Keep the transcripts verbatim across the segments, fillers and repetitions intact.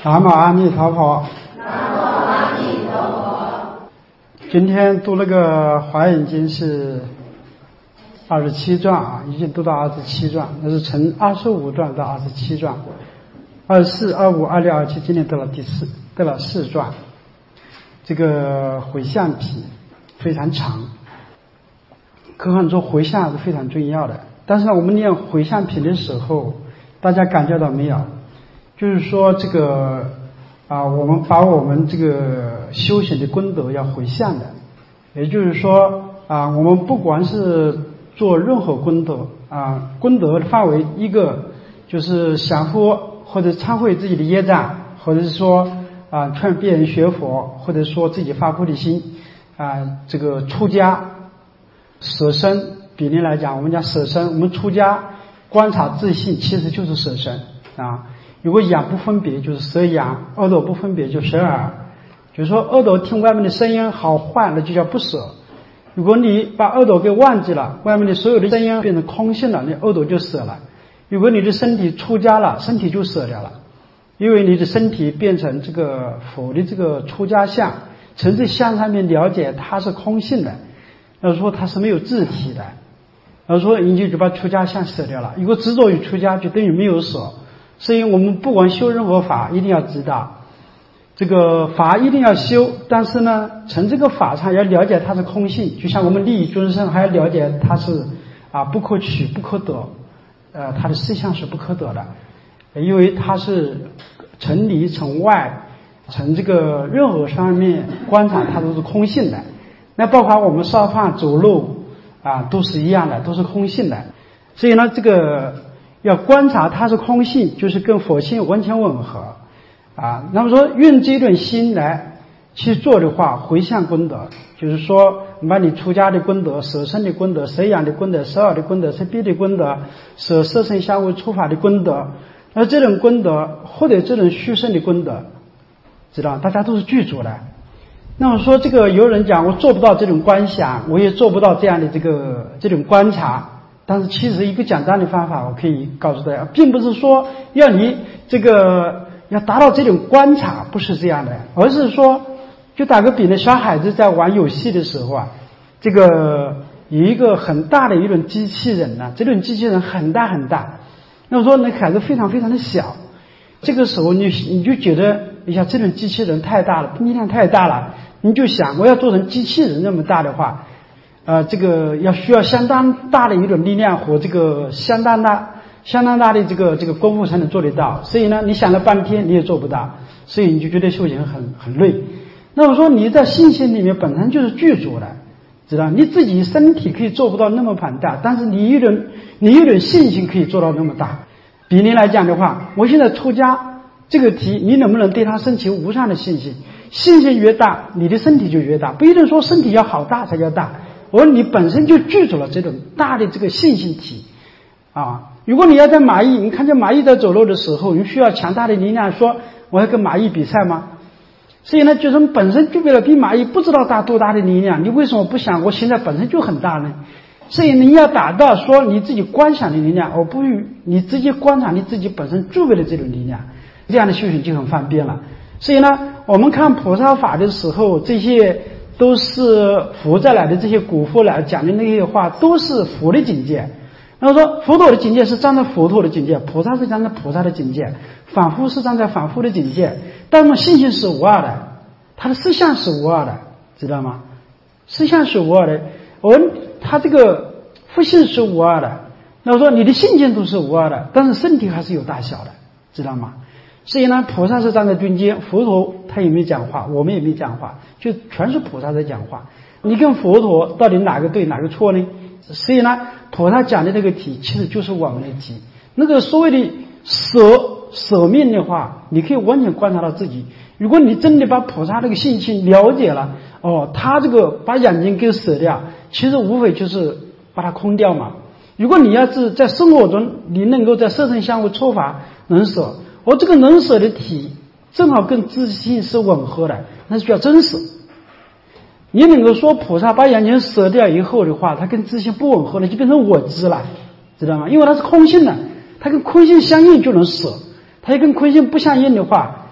南无阿弥陀佛。 南无阿弥陀佛。 今天读那个《华严经》是二十七转啊，已经读到二十七转，那是从二十五转到二十七转，二四、二五、二六、二七，今天得了第四，得了四转。这个回向品非常长，可很多回向是非常重要的。但是呢，我们念回向品的时候，大家感觉到没有？就是说这个啊，我们把我们这个修行的功德要回向的，也就是说啊，我们不管是做任何功德啊，功德的范围一个就是降伏或者忏悔自己的业障，或者是说啊劝别人学佛，或者说自己发菩提心啊，这个出家舍身，比例来讲，我们讲舍身，我们出家观察自性，其实就是舍身啊。如果眼不分别就是舍眼，耳朵不分别就舍耳。就是说耳朵听外面的声音好坏，那就叫不舍。如果你把耳朵给忘记了，外面的所有的声音变成空性了，你耳朵就舍了。如果你的身体出家了，身体就舍掉了，因为你的身体变成这个佛的这个出家相，从这相上面了解它是空性的，要说它是没有自体的，要说你就就把出家相舍掉了。如果执着于出家，就等于没有舍。所以我们不管修任何法，一定要知道这个法一定要修，但是呢，从这个法上要了解它是空性，就像我们利益众生，还要了解它是啊不可取不可得，呃，它的事相是不可得的，因为它是从里从外从这个任何方面观察它都是空性的。那包括我们烧饭走路啊都是一样的，都是空性的。所以呢，这个要观察它是空性，就是跟佛性完全吻合啊。那么说用这种心来去做的话，回向功德，就是说把你出家的功德、舍身的功德、舍眼的功德、舍耳的功德、舍鼻的功德、舍色声香味触法的功德，那这种功德或者这种虚胜的功德，知道大家都是具足的。那么说这个有人讲我做不到这种观想，我也做不到这样的这个这种观察。但是其实一个简单的方法我可以告诉大家，并不是说要你这个要达到这种观察，不是这样的，而是说就打个比呢，小孩子在玩游戏的时候啊，这个有一个很大的一种机器人呢、啊，这种机器人很大很大，那么说那孩子非常非常的小，这个时候你你就觉得哎呀，这种机器人太大了，力量太大了，你就想我要做成机器人那么大的话，呃，这个要需要相当大的一种力量和这个相当大、相当大的这个这个功夫才能做得到。所以呢，你想了半天你也做不到，所以你就觉得修行很很累。那么说你在信心里面本身就是具足的，知道你自己身体可以做不到那么庞大，但是你有点你有点信心可以做到那么大。比例来讲的话，我现在出家这个题，你能不能对它升起无上的信心？信心越大，你的身体就越大，不一定说身体要好大才叫大。而你本身就具足了这种大的这个信心体啊！如果你要在蚂蚁，你看见蚂蚁在走路的时候，你需要强大的力量，说我要跟蚂蚁比赛吗？所以呢，就是本身具备了比蚂蚁不知道大多大的力量，你为什么不想我现在本身就很大呢？所以你要达到说你自己观想的力量，而不是你直接观察你自己本身具备的这种力量，这样的修行就很方便了。所以呢，我们看菩萨法的时候，这些都是佛在来的这些古佛来讲的那些话，都是佛的境界。那么说佛陀的境界是站在佛陀的境界，菩萨是站在菩萨的境界，反复是站在反复的境界。但是信心是无二的，他的思想是无二的，知道吗？思想是无二的，而他这个复性是无二的。那么说你的信心都是无二的，但是身体还是有大小的，知道吗？所以呢，菩萨是站在中间，佛陀他也没讲话，我们也没讲话，就全是菩萨在讲话。你跟佛陀到底哪个对哪个错呢？所以呢，菩萨讲的这个题其实就是我们的题。那个所谓的舍舍命的话，你可以完全观察到自己。如果你真的把菩萨这个信心了解了，哦，他这个把眼睛给舍掉，其实无非就是把它空掉嘛。如果你要是在生活中你能够在色声香味触法能舍，而这个能舍的体正好跟自信是吻合的，那是叫真舍。你能够说菩萨把眼睛舍掉以后的话，它跟自信不吻合了，就变成我执了，知道吗？因为它是空性的，它跟空性相应就能舍，它跟空性不相应的话，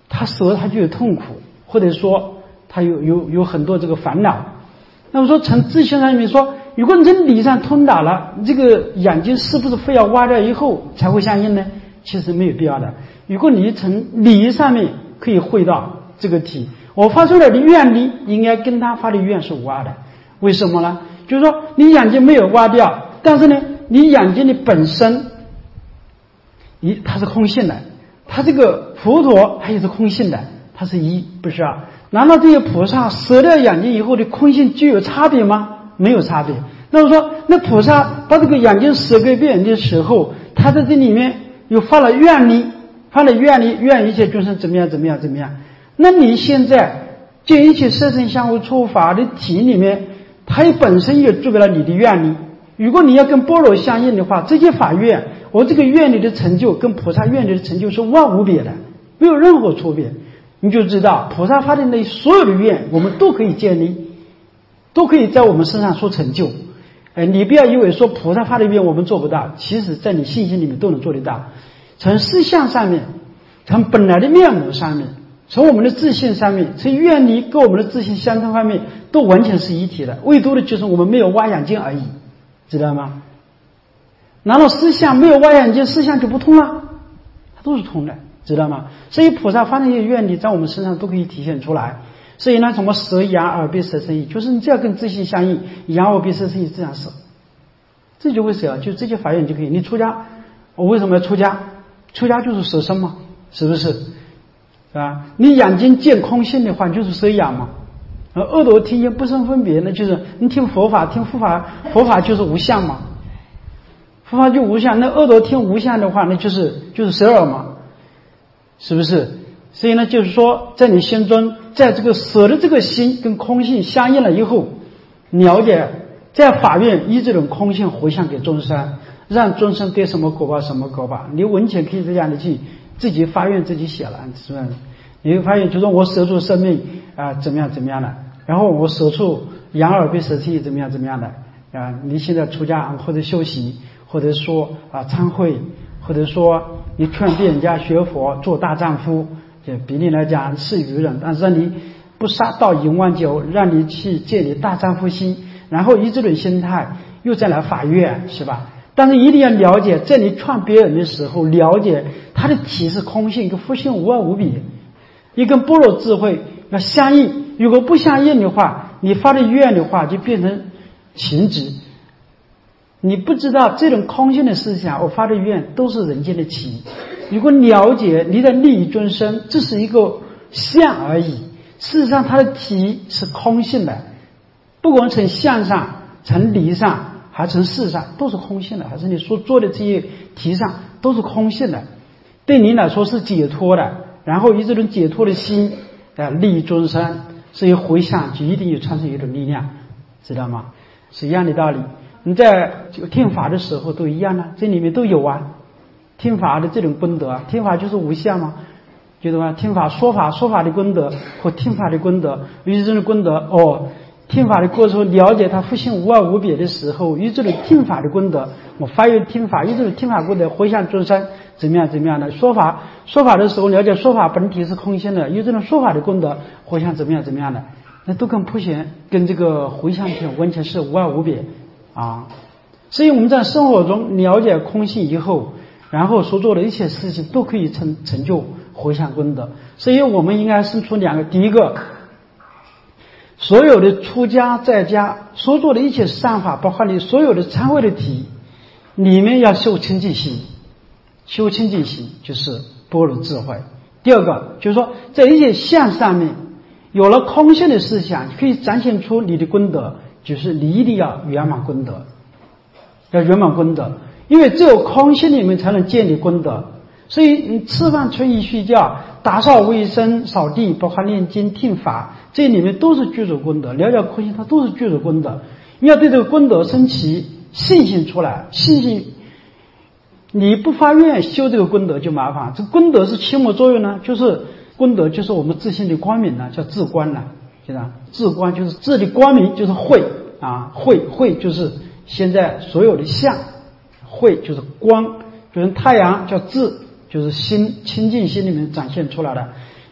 他舍他就有痛苦，或者说他有有有很多这个烦恼。那么说从自性上面说，如果你从理上通达了，这个眼睛是不是非要挖掉以后才会相应呢？其实没有必要的。如果你从理上面可以会到这个体，我发出来的愿力应该跟他发的愿是无二的。为什么呢？就是说你眼睛没有挖掉，但是呢你眼睛的本身一它是空性的，它这个佛陀它也是空性的，它是一不是二。难道这些菩萨舍掉眼睛以后的空性就有差别吗？没有差别。那么说那菩萨把这个眼睛舍给别人的时候，他在这里面又发了愿力，发了愿力，愿一切众生怎么样怎么样怎么样。那你现在见一切色身相互触法的体里面，它也本身也具备了你的愿力。如果你要跟般若相应的话，这些法愿我这个愿力的成就跟菩萨愿力的成就是万无别的，没有任何差别。你就知道菩萨发的那所有的愿我们都可以建立，都可以在我们身上说成就。哎，你不要以为说菩萨发的愿我们做不到，其实在你信心里面都能做得到。从事相上面，从本来的面目上面，从我们的自信上面，从愿力跟我们的自信相同方面都完全是一体的，唯独的就是我们没有挖眼睛而已，知道吗？难道思想没有挖眼睛，思想就不通了？它都是通的，知道吗？所以菩萨发那些愿力在我们身上都可以体现出来。所以呢，什么舍眼耳鼻舌身意，就是你只要跟自信相应，眼耳鼻舌身意这样舍，这就会舍，就这些法愿就可以。你出家，我为什么要出家？出家就是舍身嘛，是不是？啊，你眼睛见空性的话，就是舍眼嘛。而耳朵听见不生分别呢，就是你听佛法，听佛法，佛法就是无相嘛，佛法就无相。那耳朵听无相的话，那就是就是舍耳嘛，是不是？所以呢，就是说，在你心中，在这个舍的这个心跟空性相应了以后，了解在法院以这种空性回向给众生，让众生得什么果报什么果报。你完全可以这样的去自己发愿自己写了，是吧？你会发现，就是我舍出生命啊、呃，怎么样怎么样的，然后我舍出眼耳鼻舌身意怎么样怎么样的啊、呃？你现在出家或者修习，或者说啊、呃、参会，或者说你劝别人家学佛做大丈夫。比例来讲是愚人，但是让你不杀到淫万九，让你去建立大丈夫心，然后以这种心态又再来法院，是吧？但是一定要了解，在你劝别人的时候，了解他的体是空性跟佛性无二无别，也跟般若智慧要相应。如果不相应的话，你发的愿的话就变成情执。你不知道这种空性的思想，我发的愿都是人间的情。如果了解你的利益众生，这是一个相而已，事实上它的体是空性的，不管从相上、从理上还从事上都是空性的，还是你所做的这些题上都是空性的，对你来说是解脱的，然后以这种解脱的心来利益众生，所以回向就一定有产生一种力量，知道吗？是一样的道理。你在听法的时候都一样的，这里面都有啊。听法的这种功德，听法就是无相嘛，觉得吗？听法说法说法的功德和听法的功德，与这种功德哦，听法的过程了解它佛性无二无别的时候，与这种听法的功德，我发愿听法，与这种听法功德回向众生，怎么样怎么样的说法说法的时候了解说法本体是空性的，与这种说法的功德回向怎么样怎么样的，那都跟普贤跟这个回向品完全是无二无别啊。所以我们在生活中了解空性以后，然后所做的一切事情都可以成成就回向功德。所以我们应该生出两个，第一个，所有的出家在家所做的一切善法，包括你所有的参会的体，里面要修清净心，修清净心就是般若智慧。第二个就是说，在一些相上面有了空性的思想，可以展现出你的功德，就是你一定要圆满功德，要圆满功德。因为只有空性里面才能建立功德，所以你吃饭、穿衣、睡觉、打扫卫生、扫地，包括念经、听法，这里面都是具足功德。了解空性，它都是具足功德。你要对这个功德升起信心出来，信心，你不发愿修这个功德就麻烦。这功德是起什么作用呢？就是功德就是我们自信的光明呢，叫自观呢，知道？自观就是自的光明，就是慧啊，慧慧就是现在所有的相。慧就是光，就是太阳叫智，就是心清净心里面展现出来的。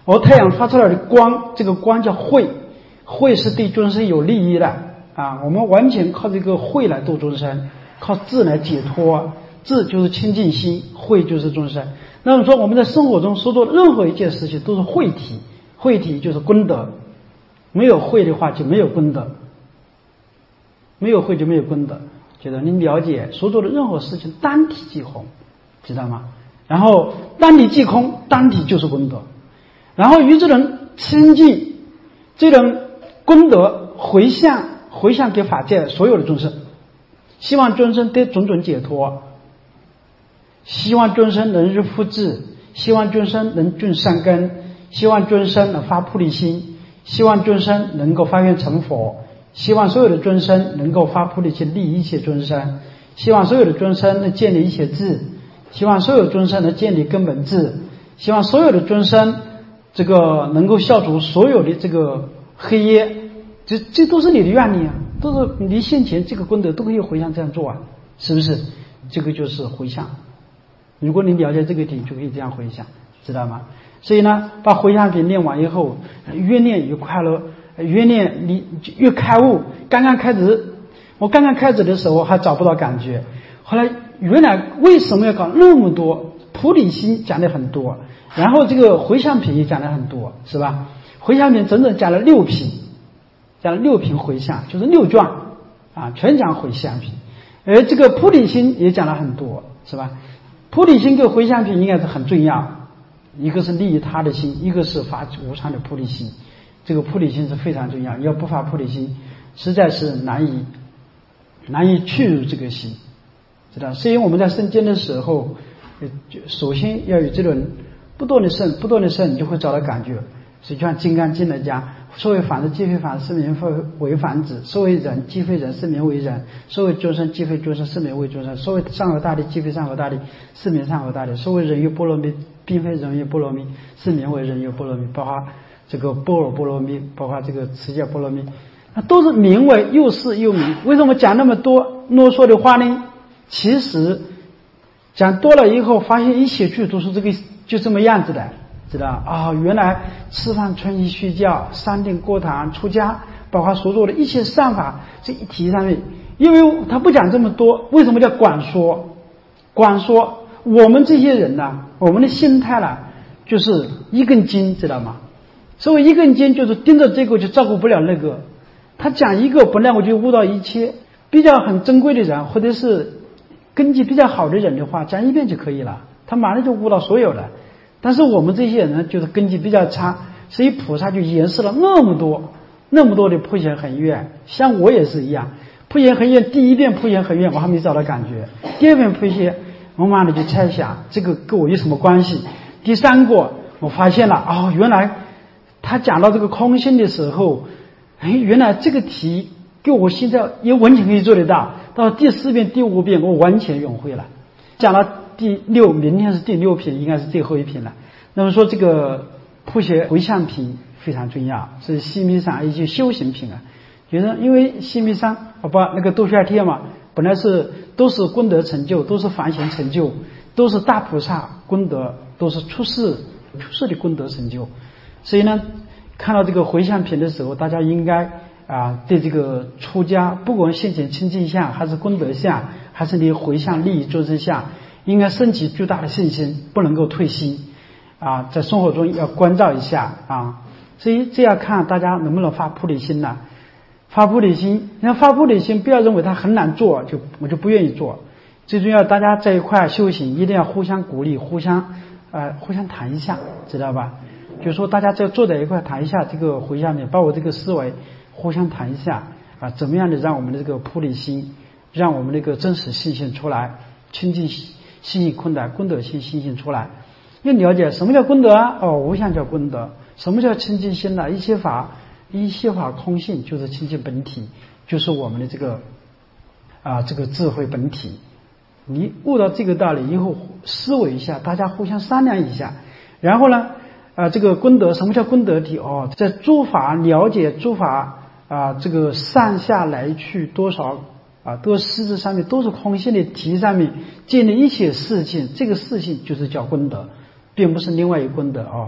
而太阳发出来的光，这个光叫慧，慧是对众生有利益的啊。我们完全靠这个慧来度众生，靠智来解脱，智就是清净心，慧就是众生。那么说我们在生活中所做的任何一件事情都是慧体，慧体就是功德，没有慧的话就没有功德，没有慧就没有功德。觉得您了解所做的任何事情单体即空，知道吗？然后单体即空，单体就是功德。然后与这人亲近，这人功德回向，回向给法界所有的众生，希望众生得种种解脱，希望众生能入复智，希望众生能种善根，希望众生能发菩提心，希望众生能够发愿成佛，希望所有的众生能够发菩提心利益一切众生，希望所有的众生能建立一切智，希望所有的众生能建立根本智，希望所有的众生这个能够消除所有的这个黑夜，这这都是你的愿力啊，都是你现前这个功德都可以回向这样做啊，是不是？这个就是回向。如果你了解这个点，就可以这样回向，知道吗？所以呢，把回向品念完以后，越念越快乐，越念你越开悟。刚刚开始，我刚刚开始的时候还找不到感觉，后来原来为什么要搞那么多？菩提心讲的很多，然后这个回向品也讲的很多，是吧？回向品整整讲了六品，讲了六品回向，就是六卷啊，全讲回向品。而这个菩提心也讲了很多，是吧？菩提心跟回向品应该是很重要，一个是利益他的心，一个是发无上的菩提心。这个菩提心是非常重要，要不发菩提心，实在是难以难以去入这个心，知道？所以我们在诵经的时候，首先要有这种不断的诵，不断的诵，你就会找到感觉。所以就像《金刚经》来讲，所谓凡子即非凡，是名为凡子；所谓人即非人，是名为人；所谓众生即非众生，是名为众生；所谓上合大力即非上合大力，是名上合大力；所谓人有波罗蜜，并非人有波罗蜜，是名为人有波罗蜜。包括这个般若波罗蜜，包括这个持戒波罗蜜，那都是名为又是又名。为什么讲那么多啰嗦的话呢？其实讲多了以后，发现一写去都是这个就这么样子的，知道啊、哦？原来吃饭、穿衣、睡觉、三定过堂、出家，包括所做的一切善法，这一题上面，因为他不讲这么多，为什么叫广说？广说我们这些人呢，我们的心态呢，就是一根筋，知道吗？所谓一根筋，就是盯着这个就照顾不了那个。他讲一个，本来我就悟到一切。比较很珍贵的人，或者是根基比较好的人的话，讲一遍就可以了，他马上就悟到所有了。但是我们这些人呢，就是根基比较差，所以菩萨就演示了那么多那么多的普贤恒愿。像我也是一样，普贤恒愿第一遍普贤恒愿我还没找到感觉，第二遍普贤我马上就猜想这个跟我有什么关系。第三个我发现了，哦，原来他讲到这个空性的时候，哎，原来这个题跟我现在也完全可以做得到。到第四遍第五遍我完全融会了。讲到第六，明天是第六品，应该是最后一品了。那么说这个普贤回向品非常重要，是西密上一些修行品啊。就是因为西密上好吧，那个多须贴嘛，本来是都是功德成就，都是凡贤成就，都是大菩萨功德，都是出世出世的功德成就。所以呢，看到这个回向品的时候，大家应该啊，对这个出家，不管现前清净相，还是功德相，还是你回向利益众生相，应该升起巨大的信心，不能够退心啊，在生活中要关照一下啊。所以这样看大家能不能发菩提心呢？发菩提心，你看发菩提心，不要认为它很难做，就我就不愿意做。最重要，大家在一块修行，一定要互相鼓励，互相呃互相谈一下，知道吧？就是说大家在坐在一块谈一下这个回向品，把我这个思维互相谈一下啊，怎么样的让我们的这个菩提心，让我们那个真实信心出来，清净信心功德功德心信心出来。要了解什么叫功德啊？哦，无相叫功德。什么叫清净心呢？一切法一切法空性，就是清净本体，就是我们的这个啊这个智慧本体。你悟到这个道理以后，思维一下，大家互相商量一下，然后呢啊这个功德，什么叫功德体？哦，在诸法了解诸法啊这个上下来去多少啊，都实质上面都是空性的题上面建立一切事情，这个事情就是叫功德，并不是另外一个功德哦。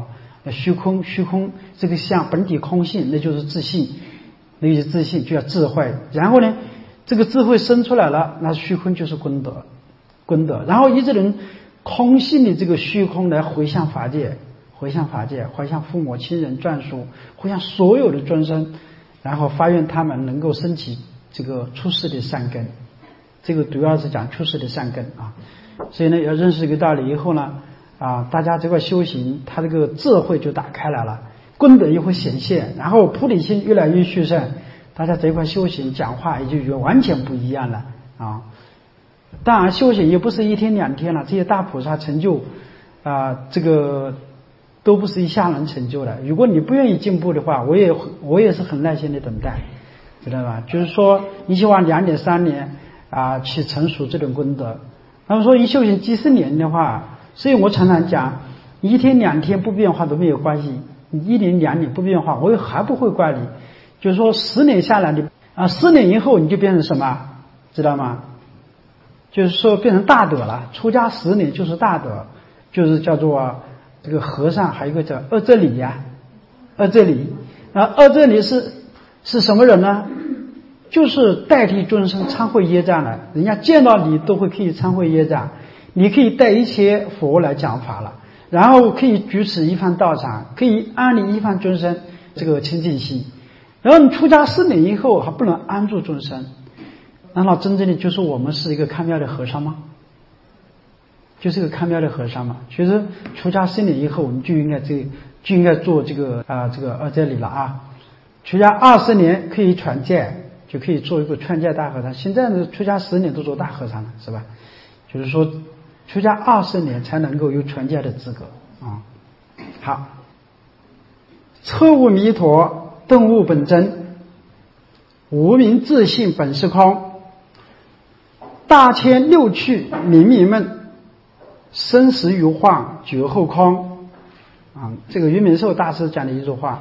虚空，虚空这个相本体空性，那就是自信，那就是自信，就叫智慧。然后呢，这个智慧生出来了，那虚空就是功德，功德。然后一直能空性的这个虚空来回向法界，回向法界，回向父母亲人眷属，回向所有的众生，然后发愿他们能够升起这个出世的善根。这个主要是讲出世的善根啊。所以呢，要认识这个道理以后呢，啊，大家这块修行，他这个智慧就打开来了，功德也会显现，然后菩提心越来越殊胜，大家这块修行讲话也就完全不一样了啊。当然，修行也不是一天两天了，这些大菩萨成就啊，这个都不是一下能成就的。如果你不愿意进步的话，我也我也是很耐心的等待，知道吧？就是说，你希望两年三年啊去成熟这种功德。他们说，一修行几十年的话，所以我常常讲，一天两天不变化都没有关系，你一年两年不变化，我也还不会怪你。就是说，十年下来，你啊，十年以后你就变成什么，知道吗？就是说变成大德了。出家十年就是大德，就是叫做这个和尚，还有一个叫二遮里呀，二遮里啊，二遮里是是什么人呢？就是代替众生忏悔业障了，人家见到你都会可以忏悔业障，你可以带一切佛来讲法了，然后可以举持一番道场，可以安利一番众生这个清净心。然后你出家四年以后还不能安住众生，难道真正的就是我们是一个看庙的和尚吗？就是个看庙的和尚嘛。其实出家四年以后，我们就应该这就应该做这个啊、呃、这个二遮里了啊。出家二十年可以传戒，就可以做一个传戒大和尚。现在呢，出家十年都做大和尚了，是吧？就是说，出家二十年才能够有传戒的资格啊。好，彻悟弥陀，顿悟本真，无明自性本是空，大千六趣冥冥梦，生死如幻觉后空啊。这个云明寿大师讲的一句话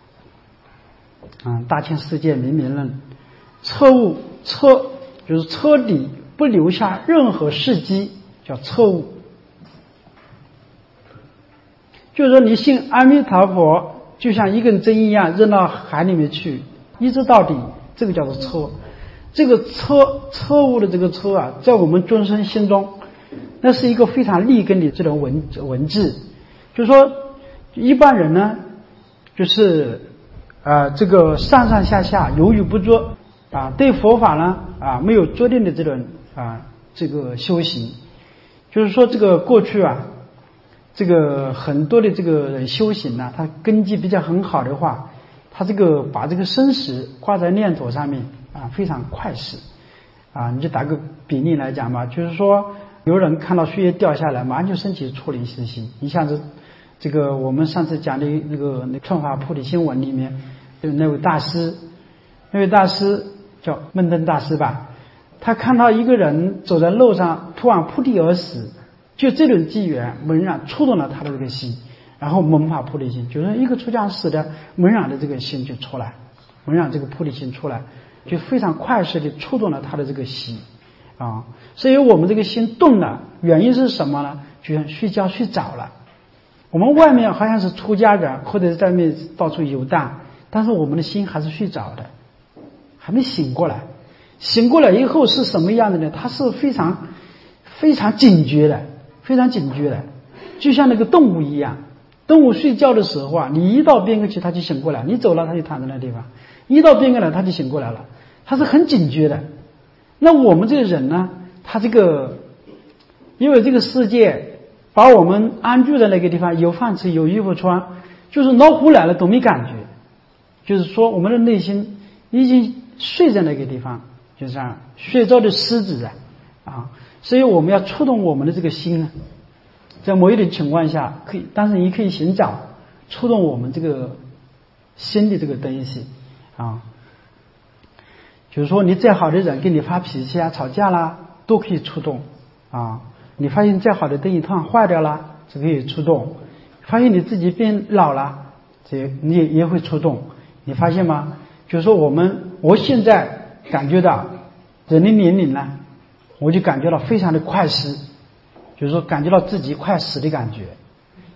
啊，大千世界冥冥论，彻悟彻就是彻底不留下任何事迹，叫彻悟。就是说，你信阿弥陀佛，就像一根针一样扔到海里面去，一直到底，这个叫做彻。这个彻彻悟的这个彻啊，在我们众生心中，那是一个非常立根的这种文文字。就是说，一般人呢，就是啊、呃，这个上上下下犹豫不作啊，对佛法呢啊没有决定的这种啊这个修行。就是说，这个过去啊，这个很多的这个修行呢、啊，他根基比较很好的话，他这个把这个生死挂在念头上面啊，非常快死啊。你就打个比例来讲吧，就是说，有人看到树叶掉下来，马上就升起出离之心。一下子，这个我们上次讲的那个那创法菩提新闻里面，就那位大师，那位大师叫闷灯大师吧。他看到一个人走在路上，突然扑地而死，就这种机缘猛然触动了他的这个心，然后萌发菩提心，就是一个出家死的猛然的这个心就出来，猛然这个菩提心出来，就非常快速的触动了他的这个心啊。所以我们这个心动了，原因是什么呢？就像睡觉睡着了，我们外面好像是出家人或者在外面到处游荡，但是我们的心还是睡着的，还没醒过来。醒过来以后是什么样的呢？他是非常非常警觉的，非常警觉的，就像那个动物一样。动物睡觉的时候啊，你一到边个去，它就醒过来；你走了，它就躺在那地方；一到边个了，它就醒过来了。它是很警觉的。那我们这个人呢，他这个因为这个世界把我们安住在那个地方，有饭吃，有衣服穿，就是老虎来了都没感觉。就是说，我们的内心已经睡在那个地方。就这样，睡着的狮子啊，啊，所以我们要触动我们的这个心呢，在某一种情况下可以，但是你可以寻找触动我们这个心的这个东西啊，就是说你再好的人跟你发脾气啊、吵架啦，都可以触动啊。你发现再好的东西突然坏掉了，这可以触动；发现你自己变老了，这你也也会触动。你发现吗？就是说我们，我现在感觉到人的年龄呢，我就感觉到非常的快死，就是说感觉到自己快死的感觉。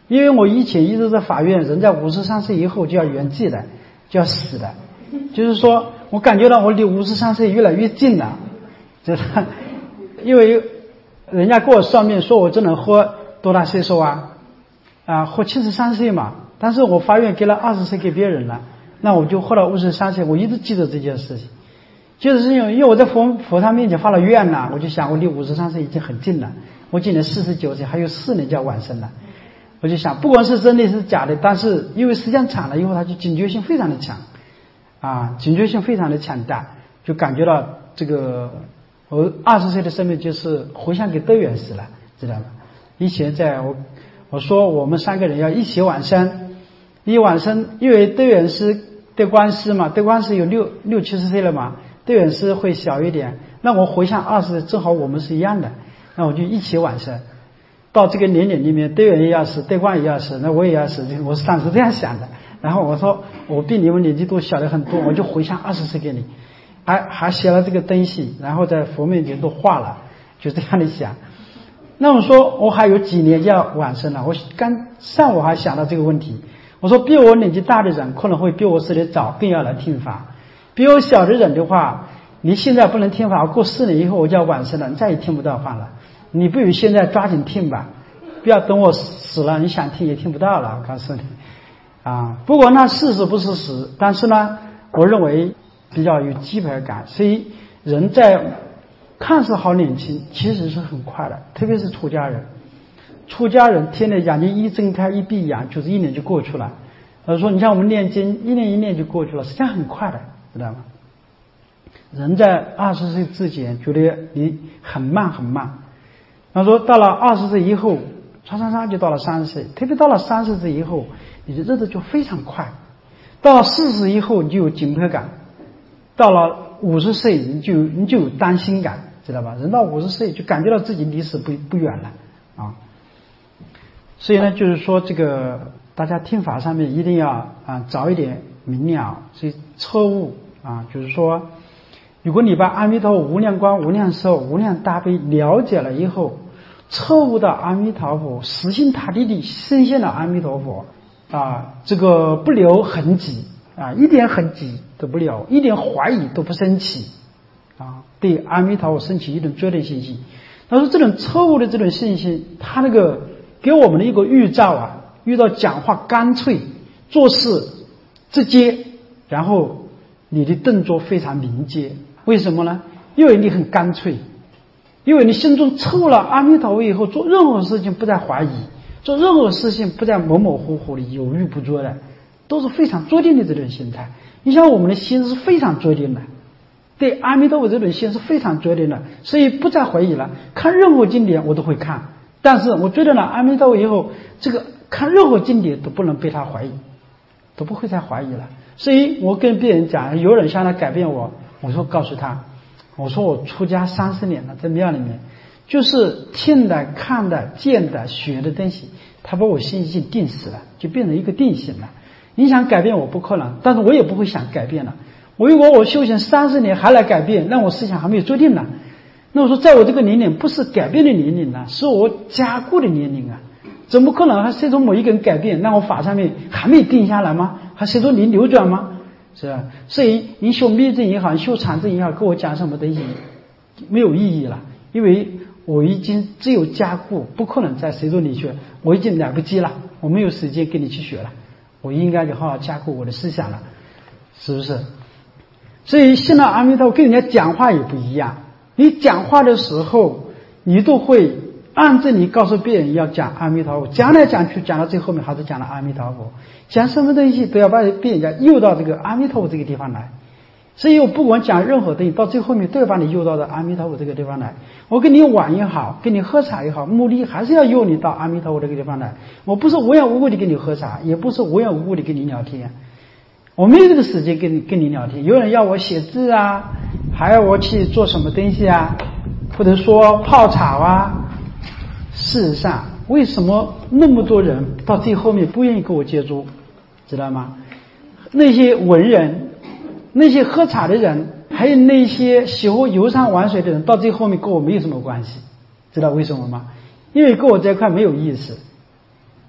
因为我以前一直在法院，人在五十三岁以后就要圆寂的，就要死的，就是说我感觉到我离五十三岁越来越近了，就是因为人家给我算命说我只能活多大岁数啊？啊，活七十三岁嘛。但是我法院给了二十岁给别人了，那我就活到五十三岁，我一直记得这件事情。就是因为因为我在佛佛堂面前发了愿了，我就想我离五十三岁已经很近了，我今年四十九岁，还有四年就要完生了。我就想，不管是真的是假的，但是因为时间长了以后，他就警觉性非常的强，啊，警觉性非常的强大，就感觉到这个我二十岁的生命就是回向给德元师了，知道吗？以前在我我说我们三个人要一起往生，一往生，因为德元师德观师嘛，德观师有六六七十岁了嘛，德元师会小一点，那我回向二十岁，正好我们是一样的，那我就一起往生。到这个年龄里面，德元也要死，德观也要死，那我也要死，我是当时这样想的。然后我说我比你们年纪都小的很多，我就回向二十岁给你，还还写了这个东西，然后在佛面前都画了，就这样的想。那我说我还有几年就要往生了，我刚上午还想到这个问题，我说比我年纪大的人可能会比我死得早，更要来听法。比我小的人的话，你现在不能听法，过四年以后我就要往生了，你再也听不到法了。你不如现在抓紧听吧，不要等我死了，你想听也听不到了。我告诉你，啊，不过那事实不是实，但是呢，我认为比较有基本感。所以人在看似好年轻，其实是很快的，特别是出家人。出家人天天眼睛一睁开一闭眼，就是一年就过去了。他说，你像我们念经，一年一年就过去了，实际上很快的，知道吗？人在二十岁之前觉得你很慢很慢。他说到了二十岁以后，唰唰唰就到了三十岁，特别到了三十岁以后，你的日子就非常快。到了四十以后，你就有紧迫感；到了五十岁，你就你就有担心感，知道吧？人到五十岁就感觉到自己离死不不远了啊。所以呢，就是说这个大家听法上面一定要啊早一点明了，所以彻悟啊，就是说，如果你把阿弥陀佛无量光、无量寿、无量大悲了解了以后，彻悟到阿弥陀佛，死心塌地地深陷了阿弥陀佛啊，这个不留痕迹啊，一点痕迹都不留，一点怀疑都不升起啊，对阿弥陀佛升起一种绝对信心。他说这种彻悟的这种信心，他那个给我们的一个预兆啊，遇到讲话干脆，做事直接，然后你的动作非常明接。为什么呢？因为你很干脆，因为你心中彻悟了阿弥陀佛以后，做任何事情不再怀疑，做任何事情不再模模糊糊的犹豫不决的，都是非常决定的这种心态。你像我们的心是非常决定的，对阿弥陀佛这种心是非常决定的，所以不再怀疑了。看任何经典我都会看，但是我决定了阿弥陀佛以后，这个看任何经典都不能被他怀疑，都不会再怀疑了。所以我跟别人讲，有人想来改变我，我说告诉他，我说我出家三十年了，在庙里面，就是听的、看的、见的、学的东西，他把我心性定死了，就变成一个定性了。你想改变我不可能，但是我也不会想改变了。我如果我修行三十年还来改变，那我思想还没有决定呢。那我说，在我这个年龄不是改变的年龄呢，是我加固的年龄啊，怎么可能还随着某一个人改变？那我法上面还没定下来吗？还随着你流转吗？是吧？所以你修密证也好，修禅证也好，跟我讲什么东西没有意义了，因为我已经只有加固，不可能再随着你学，我已经来不及了，我没有时间跟你去学了，我应该就好好加固我的思想了，是不是？所以信了阿弥陀佛跟人家讲话也不一样，你讲话的时候你都会按着你告诉别人要讲阿弥陀佛，讲来讲去讲到最后面还是讲了阿弥陀佛，讲什么东西都要把别人家诱到这个阿弥陀佛这个地方来。所以我不管讲任何东西，到最后面都要把你诱到到阿弥陀佛这个地方来。我跟你玩也好，跟你喝茶也好，目的还是要诱你到阿弥陀佛这个地方来。我不是无缘无故的跟你喝茶，也不是无缘无故的跟你聊天，我没有这个时间跟你跟你聊天。有人要我写字啊，还要我去做什么东西啊，或者说泡茶啊。事实上，为什么那么多人到最后面不愿意跟我接触，知道吗？那些文人，那些喝茶的人，还有那些喜欢游山玩水的人，到最后面跟我没有什么关系，知道为什么吗？因为跟我这块没有意思，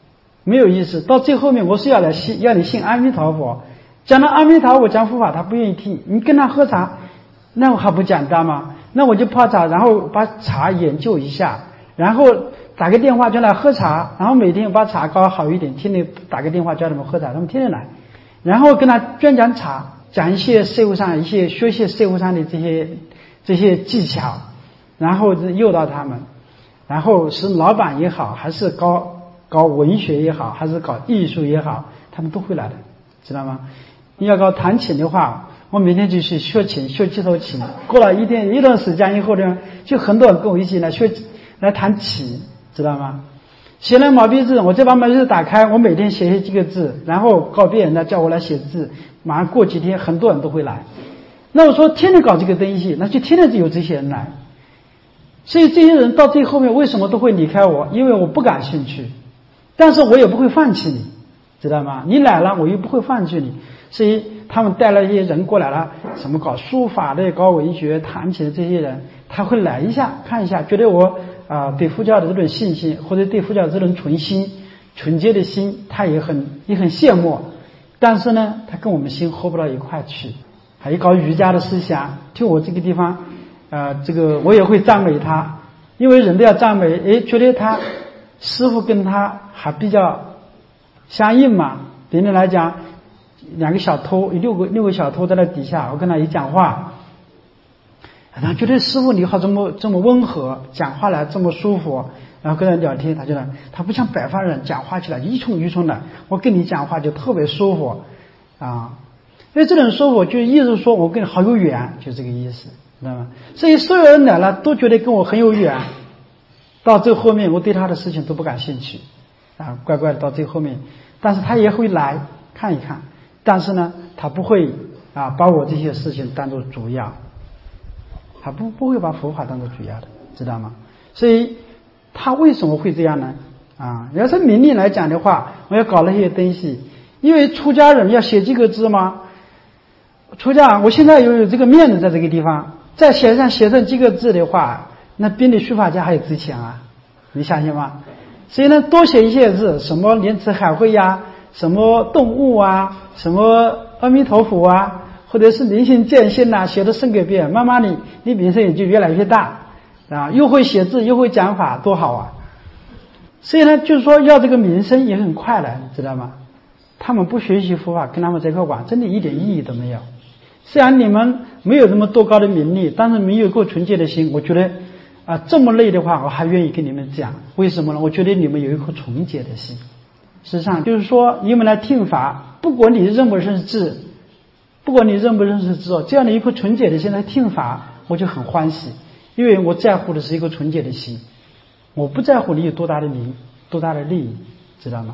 没有意思。到最后面我是要来信要你信阿弥陀佛，讲到阿弥陀佛讲佛法他不愿意听，你跟他喝茶那我还不简单吗？那我就泡茶，然后把茶研究一下，然后打个电话叫他喝茶，然后每天把茶搞好一点，天天打个电话叫他们喝茶，他们天天来，然后跟他专讲茶，讲一些社会上一些学习社会上的这些这些技巧，然后诱导他们，然后是老板也好，还是搞搞文学也好，还是搞艺术也好，他们都会来的，知道吗？你要搞弹琴的话，我每天就去学琴，学几头琴，过了一天一段时间以后呢，就很多人跟我一起来学来弹琴，知道吗？写了毛笔字，我再把毛笔字打开，我每天写写几个字，然后告别人呢叫我来写字，马上过几天很多人都会来。那我说天天搞这个东西，那就天天就有这些人来。所以这些人到最后面为什么都会离开我？因为我不感兴趣，但是我也不会放弃你，知道吗？你来了我又不会放弃你。所以他们带了一些人过来了，什么搞书法的、搞文学、弹琴的这些人，他会来一下看一下，觉得我啊、呃、对佛教的这种信心，或者对佛教这种纯心、纯洁的心，他也很也很羡慕。但是呢，他跟我们心合不到一块去。还有搞瑜伽的思想，就我这个地方，呃，这个我也会赞美他，因为人都要赞美，诶，觉得他师父跟他还比较相应嘛。别人来讲，两个小偷，六个六个小偷在那底下，我跟他一讲话，他觉得师父你好这么这么温和，讲话来这么舒服，然后跟他聊天，他觉得他不像北方人讲话起来一冲一冲的，我跟你讲话就特别舒服啊。因为这种舒服就意思说我跟你好有缘，就这个意思，知道吗？所以所有人来了都觉得跟我很有缘，到最后面我对他的事情都不感兴趣啊，乖乖的到最后面，但是他也会来看一看，但是呢他不会啊把我这些事情当作主要，他不不会把佛法当作主要的，知道吗？所以他为什么会这样呢？啊，要是明理来讲的话，我要搞那些东西，因为出家人要写几个字吗？出家，我现在有有这个面子在这个地方，再写上写上几个字的话，那比你书法家还有值钱啊，你相信吗？所以呢，多写一些字，什么莲池海会呀，什么动物啊，什么阿弥陀佛啊，或者是明心见性呐、啊，写的深个遍，慢慢的你名声也就越来越大啊，又会写字又会讲法，多好啊！所以呢，就是说要这个名声也很快的，你知道吗？他们不学习佛法，跟他们在一块玩，真的一点意义都没有。虽然你们没有这么多高的名利，但是没有够纯洁的心，我觉得啊，这么累的话，我还愿意跟你们讲。为什么呢？我觉得你们有一颗纯洁的心。实际上就是说，你们来听法，不管你认不认识字，不管你认不认识字，这样的一颗纯洁的心来听法，我就很欢喜，因为我在乎的是一个纯洁的心，我不在乎你有多大的名，多大的利益，知道吗？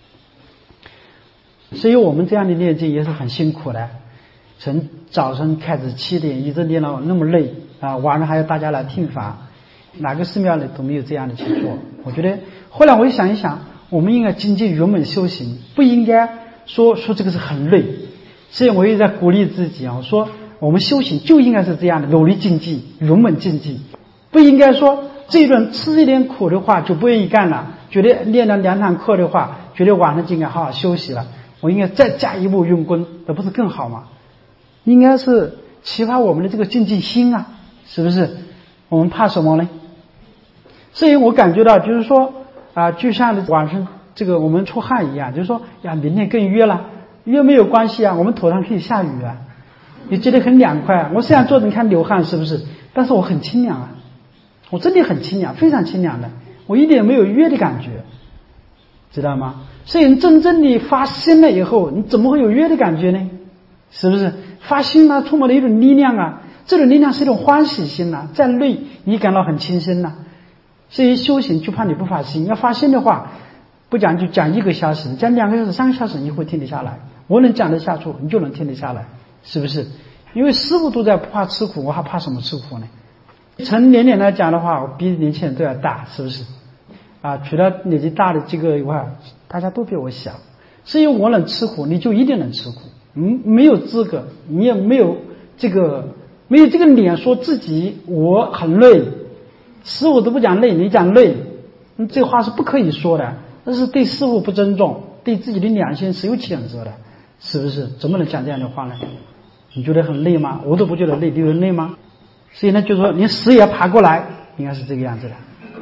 所以我们这样的念经也是很辛苦的，从早晨开始七点一直念到那么累啊，晚上还要大家来听法，哪个寺庙里都没有这样的去做。我觉得后来我就想一想，我们应该精进圆满修行，不应该说说这个是很累。所以我也在鼓励自己啊，我说我们修行就应该是这样的，努力精进，圆满精进，不应该说这一顿吃一点苦的话就不愿意干了，觉得练了两堂课的话，觉得晚上就应该好好休息了。我应该再加一步用功，那不是更好吗？应该是启发我们的这个精进心啊，是不是？我们怕什么呢？所以我感觉到就是说啊，就像晚上这个我们出汗一样，就是说呀，明天更约了，约没有关系啊，我们头上可以下雨啊，你觉得很凉快。我虽然坐着你看流汗是不是？但是我很清凉啊，我真的很清凉，非常清凉的，我一点没有约的感觉，知道吗？所以你真正的发心了以后，你怎么会有约的感觉呢？是不是？发心呢，充满了一种力量啊，这种力量是一种欢喜心呐、啊，再累你感到很轻松呐、啊。所以修行就怕你不发心，要发心的话，不讲就讲一个小时，讲两个小时、三个小时，你会听得下来。我能讲得下去，你就能听得下来，是不是？因为师父都在不怕吃苦，我还怕什么吃苦呢？从年龄来讲的话，我比年轻人都要大，是不是？啊，除了年纪大的这个以外，大家都比我小，所以我能吃苦，你就一定能吃苦。嗯，没有资格，你也没有这个没有这个脸说自己我很累，师父都不讲累，你讲累，这话是不可以说的。 这是对师父不尊重，对自己的良心是有谴责的，是不是？怎么能讲这样的话呢？你觉得很累吗？我都不觉得累，你有累吗？所以呢，就是说连死也爬过来，应该是这个样子的。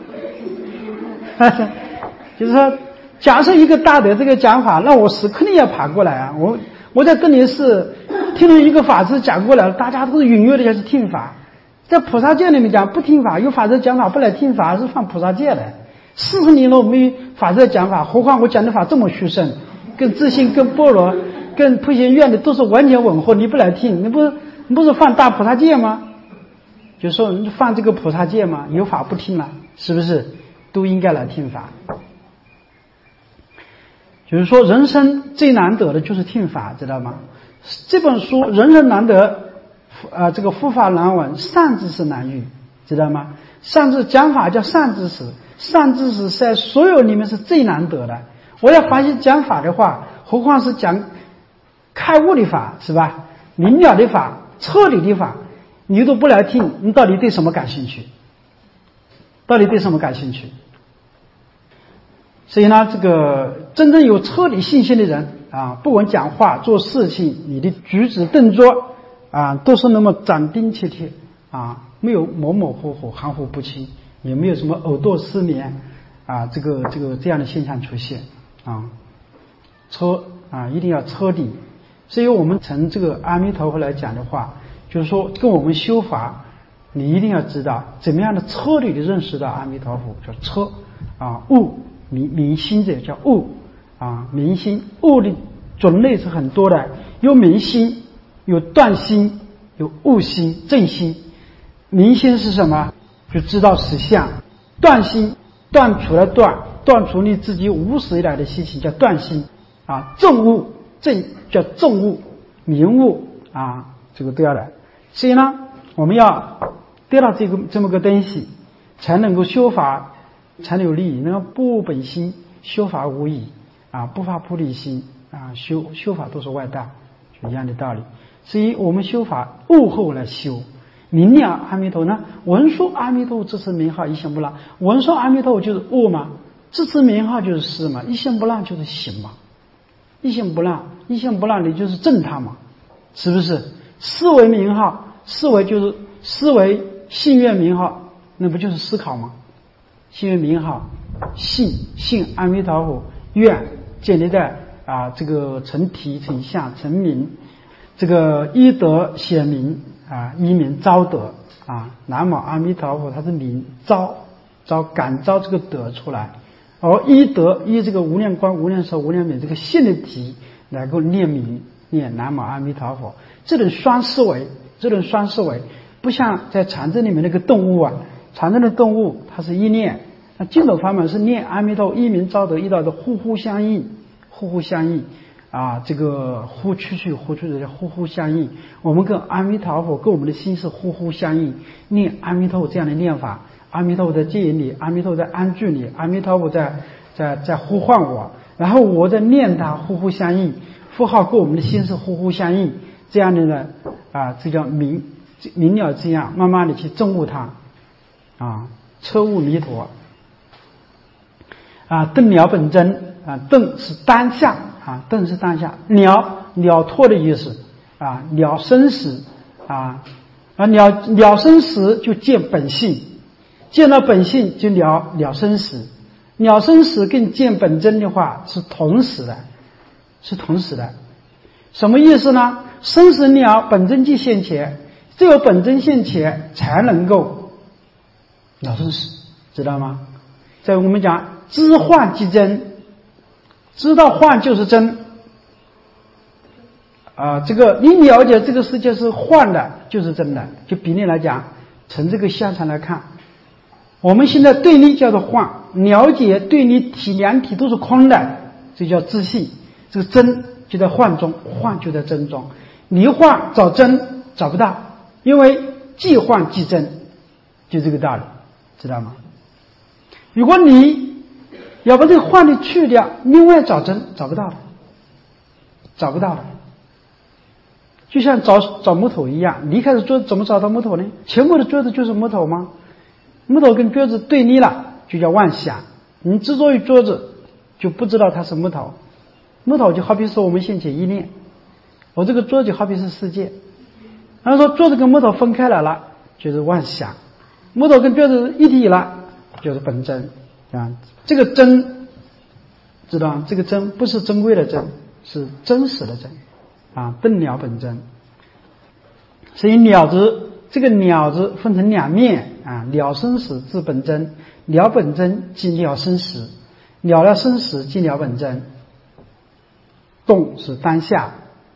就是说，假设一个大德这个讲法，那我死肯定要爬过来啊！我我在更年寺听了一个法师讲过来，大家都是踊跃的要去听法。在菩萨戒里面讲不听法，有法师讲法不来听法是犯菩萨戒的。四十年了没有法师讲法，何况我讲的法这么殊胜，跟自信、跟般若、跟普贤院的都是完全吻合，你不来听，你不是你不是犯大菩萨戒吗？就说你犯这个菩萨戒吗？有法不听了，是不是？都应该来听法。就是说，人生最难得的就是听法，知道吗？这本书人生难得，啊、呃，这个佛法难闻，善知识难遇，知道吗？善知讲法叫善知识，善知识在所有里面是最难得的。我要发现讲法的话，何况是讲开悟的法，是吧？明了的法，彻底的法，你都不来听，你到底对什么感兴趣？到底对什么感兴趣？所以呢，这个真正有彻底信心的人啊，不管讲话、做事情，你的举止动作啊，都是那么斩钉截铁啊，没有模模糊糊、含糊不清，也没有什么偶惰失眠啊，这个这个这样的现象出现啊。彻啊，一定要彻底。所以我们从这个阿弥陀佛来讲的话，就是说跟我们修法，你一定要知道怎么样的彻底的认识到阿弥陀佛，叫彻啊悟。明明心者叫悟啊，明心悟的种类是很多的，有明心，有断心，有悟心、正心。明心是什么？就知道实相。断心，断除了断，断除你自己无始以来的习气，叫断心啊。正悟，正叫正悟，明悟啊，这个都要来。所以呢，我们要得到这个这么个东西，才能够修法。才能有利益。那个不悟本心，修法无益啊！不发菩提心啊，修修法都是外道，就一样的道理。所以我们修法悟后来修，明了阿弥陀呢，闻说阿弥陀支持名号一心不乱，闻说阿弥陀就是悟嘛，支持名号就是思嘛，一心不乱就是行嘛，一心不乱，一心不乱的就是正他嘛，是不是？思维名号，思维就是思维信愿名号，那不就是思考吗？信愿名号，信信阿弥陀佛，愿建立在啊这个成体成相成名，这个依德显名啊，依名招德啊。南无阿弥陀佛，它是名招招感召这个德出来，而依德依这个无量光无量寿无量美这个信的体来够念名念南无阿弥陀佛。这种双思维，这种双思维不像在禅宗里面那个动物啊，禅宗的动物它是一念。那净土法门是念阿弥陀一名招德一道的互互相应，互互相应啊，这个互去去互去的互互相应。我们跟阿弥陀佛跟我们的心是互互相应，念阿弥陀佛这样的念法，阿弥陀佛在接引你，阿弥陀佛在安住你，阿弥陀佛在在在呼唤我，然后我在念它，互互相应，符号跟我们的心是互互相应，这样的呢啊，这叫明明了这样，慢慢的去证悟它啊，彻悟弥陀。啊，顿了本真啊，顿是当下啊，顿是当下，了了脱的意思啊，了生死啊啊，了了生死就见本性，见了本性就了了生死，了生死跟见本真的话是同时的，是同时的。什么意思呢？生死了，本真即现前，只有本真现前才能够了生死，知道吗？在我们讲知幻即真，知道幻就是真啊。这个你了解这个世界是幻的，就是真的。就比例来讲，从这个相场来看，我们现在对立叫做幻，了解对立体两体都是空的，这叫自信。这个真就在幻中，幻就在真中。离幻找真找不到，因为即幻即真，就这个道理，知道吗？如果你要把这个幻的去掉，另外找真找不到的，找不到的。就像找找木头一样，离开的桌子怎么找到木头呢？全部的桌子就是木头吗？木头跟桌子对立了，就叫妄想。你执着于桌子， 就不知道它是木头。木头就好比说我们先起意念，我这个桌子就好比是世界。然后说桌子跟木头分开来了，就是妄想；木头跟桌子一体了，就是本真啊。这个真，知道这个真不是珍贵的真，是真实的真啊。顿了本真，所以了字这个了字分成两面啊，了生死至本真，了本真即了生死，了了生死即了本真。动是当下。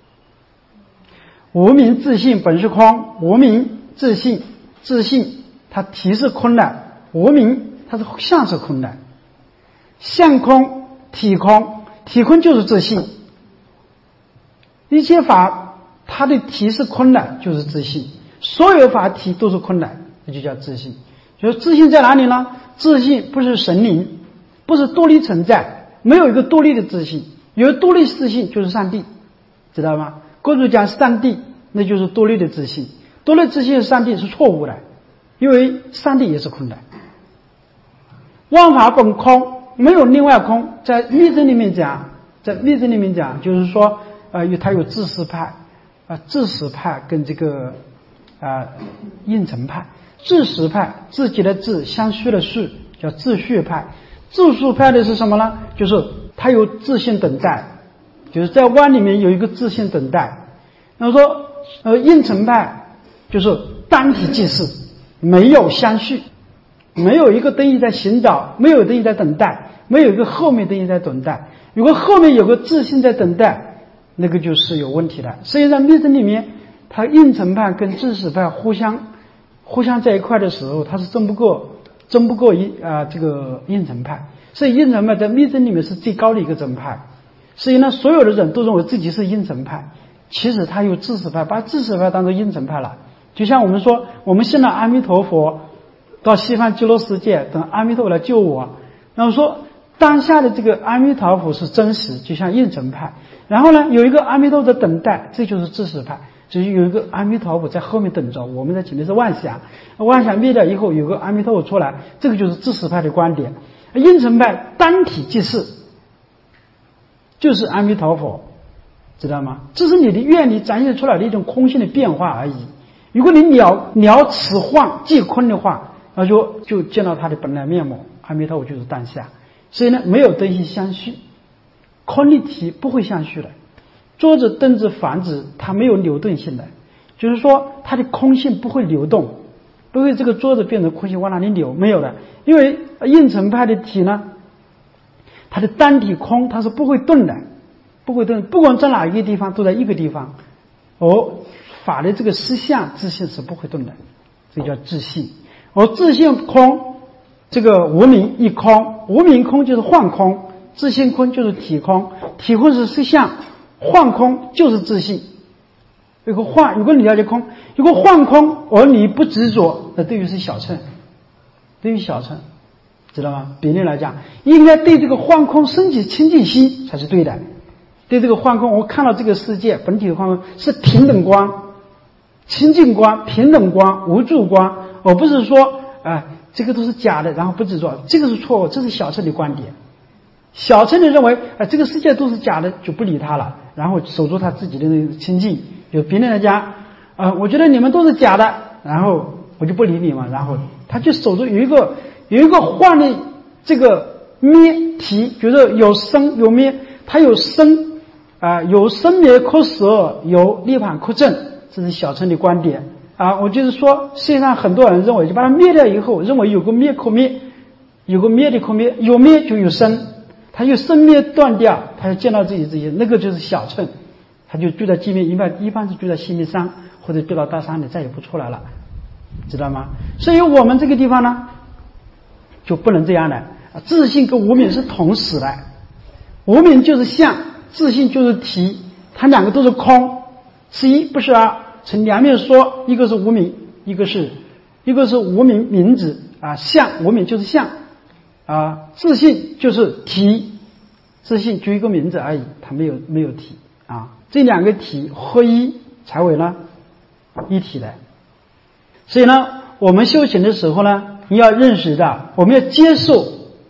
无明自性本是空，无明自性，自性它体是空的，无明它是相是空的，相空体空，体空就是自性。一切法它的体是空的，就是自性，所有法体都是空的，这就叫自性。就是自性在哪里呢？自性不是神灵，不是独立存在，没有一个独立的自性，有独立自性就是上帝，知道吗？各主讲上帝，那就是独立的自性。独立自性的上帝是错误的，因为上帝也是空的。万法本空，没有另外空。在密宗里面讲，在密宗里面讲，就是说，呃，它有自实派，啊、呃，自实派跟这个啊、呃、应成派。自实派，自己的自，相续的续，叫自续派。自续派的是什么呢？就是它有自性等待。就是在湾里面有一个自性等待。那么说呃应成派就是单体即是，没有相续，没有一个东西在寻找，没有东西在等待，没有一个后面东西在等待。如果后面有个自性在等待，那个就是有问题的。所以在密宗里面，它应成派跟自实派互相互相在一块的时候，它是争不过争不过一啊、呃、这个应成派。所以应成派在密宗里面是最高的一个宗派。所以呢，所有的人都认为自己是应成派，其实他有自实派，把自实派当作应成派了。就像我们说，我们信了阿弥陀佛，到西方极乐世界，等阿弥陀佛来救我。然后说，当下的这个阿弥陀佛是真实，就像应成派。然后呢，有一个阿弥陀佛在等待，这就是自实派。就是有一个阿弥陀佛在后面等着，我们在前面是妄想，妄想灭掉以后，有个阿弥陀佛出来，这个就是自实派的观点。应成派单体即是。就是阿弥陀佛，知道吗？这是你的愿力展现出来的一种空性的变化而已。如果你了了此幻即空的话，那就就见到它的本来面目。阿弥陀佛就是当下，所以呢，没有东西相续，空的体不会相续的。桌子、凳子、房子，它没有流动性的，就是说它的空性不会流动，不会这个桌子变成空性往哪里流，没有的。因为应成派的体呢，它的单体空，它是不会动的，不会动，不管在哪一个地方都在一个地方。而法的这个实相自性是不会动的，这叫自性。而自性空，这个无明一空，无明空就是幻空，自性空就是体空，体空是实相，幻空就是自性。有个幻，如果你了解空，如果幻空而你不执着，那对于是小乘，对于小乘。知道吗？比例来讲，应该对这个幻空升起清净心才是对的。对这个幻空，我看到这个世界本体的幻空是平等光、清净光、平等光、无助光，而不是说啊、呃、这个都是假的，然后不执着，这个是错误，这是小乘的观点。小乘的认为啊、呃、这个世界都是假的，就不理他了，然后守住他自己的那个清净。有别人来讲啊、呃，我觉得你们都是假的，然后我就不理你嘛，然后他就守住有一个。有一个幻的这个灭体，就是有生有灭，它有生啊、呃，有生灭可舍，有涅槃可证，这是小乘的观点啊。我就是说，世界上很多人认为，就把它灭掉以后，认为有个灭可灭，有个灭的可灭，有灭就有生，他有生灭断掉，他就见到自己自己，那个就是小乘，他就住在界面，一般一般是住在西面山或者住到大山里，再也不出来了，知道吗？所以我们这个地方呢，就不能这样的。自性跟无明是同时的，无明就是相，自性就是体，它两个都是空，是一不是二。从两面说，一个是无明，一个是一个是无明名字啊，相无明就是相啊，自性就是体，自性就一个名字而已，它没有没有体啊，这两个体合一才为呢一体的。所以呢，我们修行的时候呢，你要认识到，我们要接受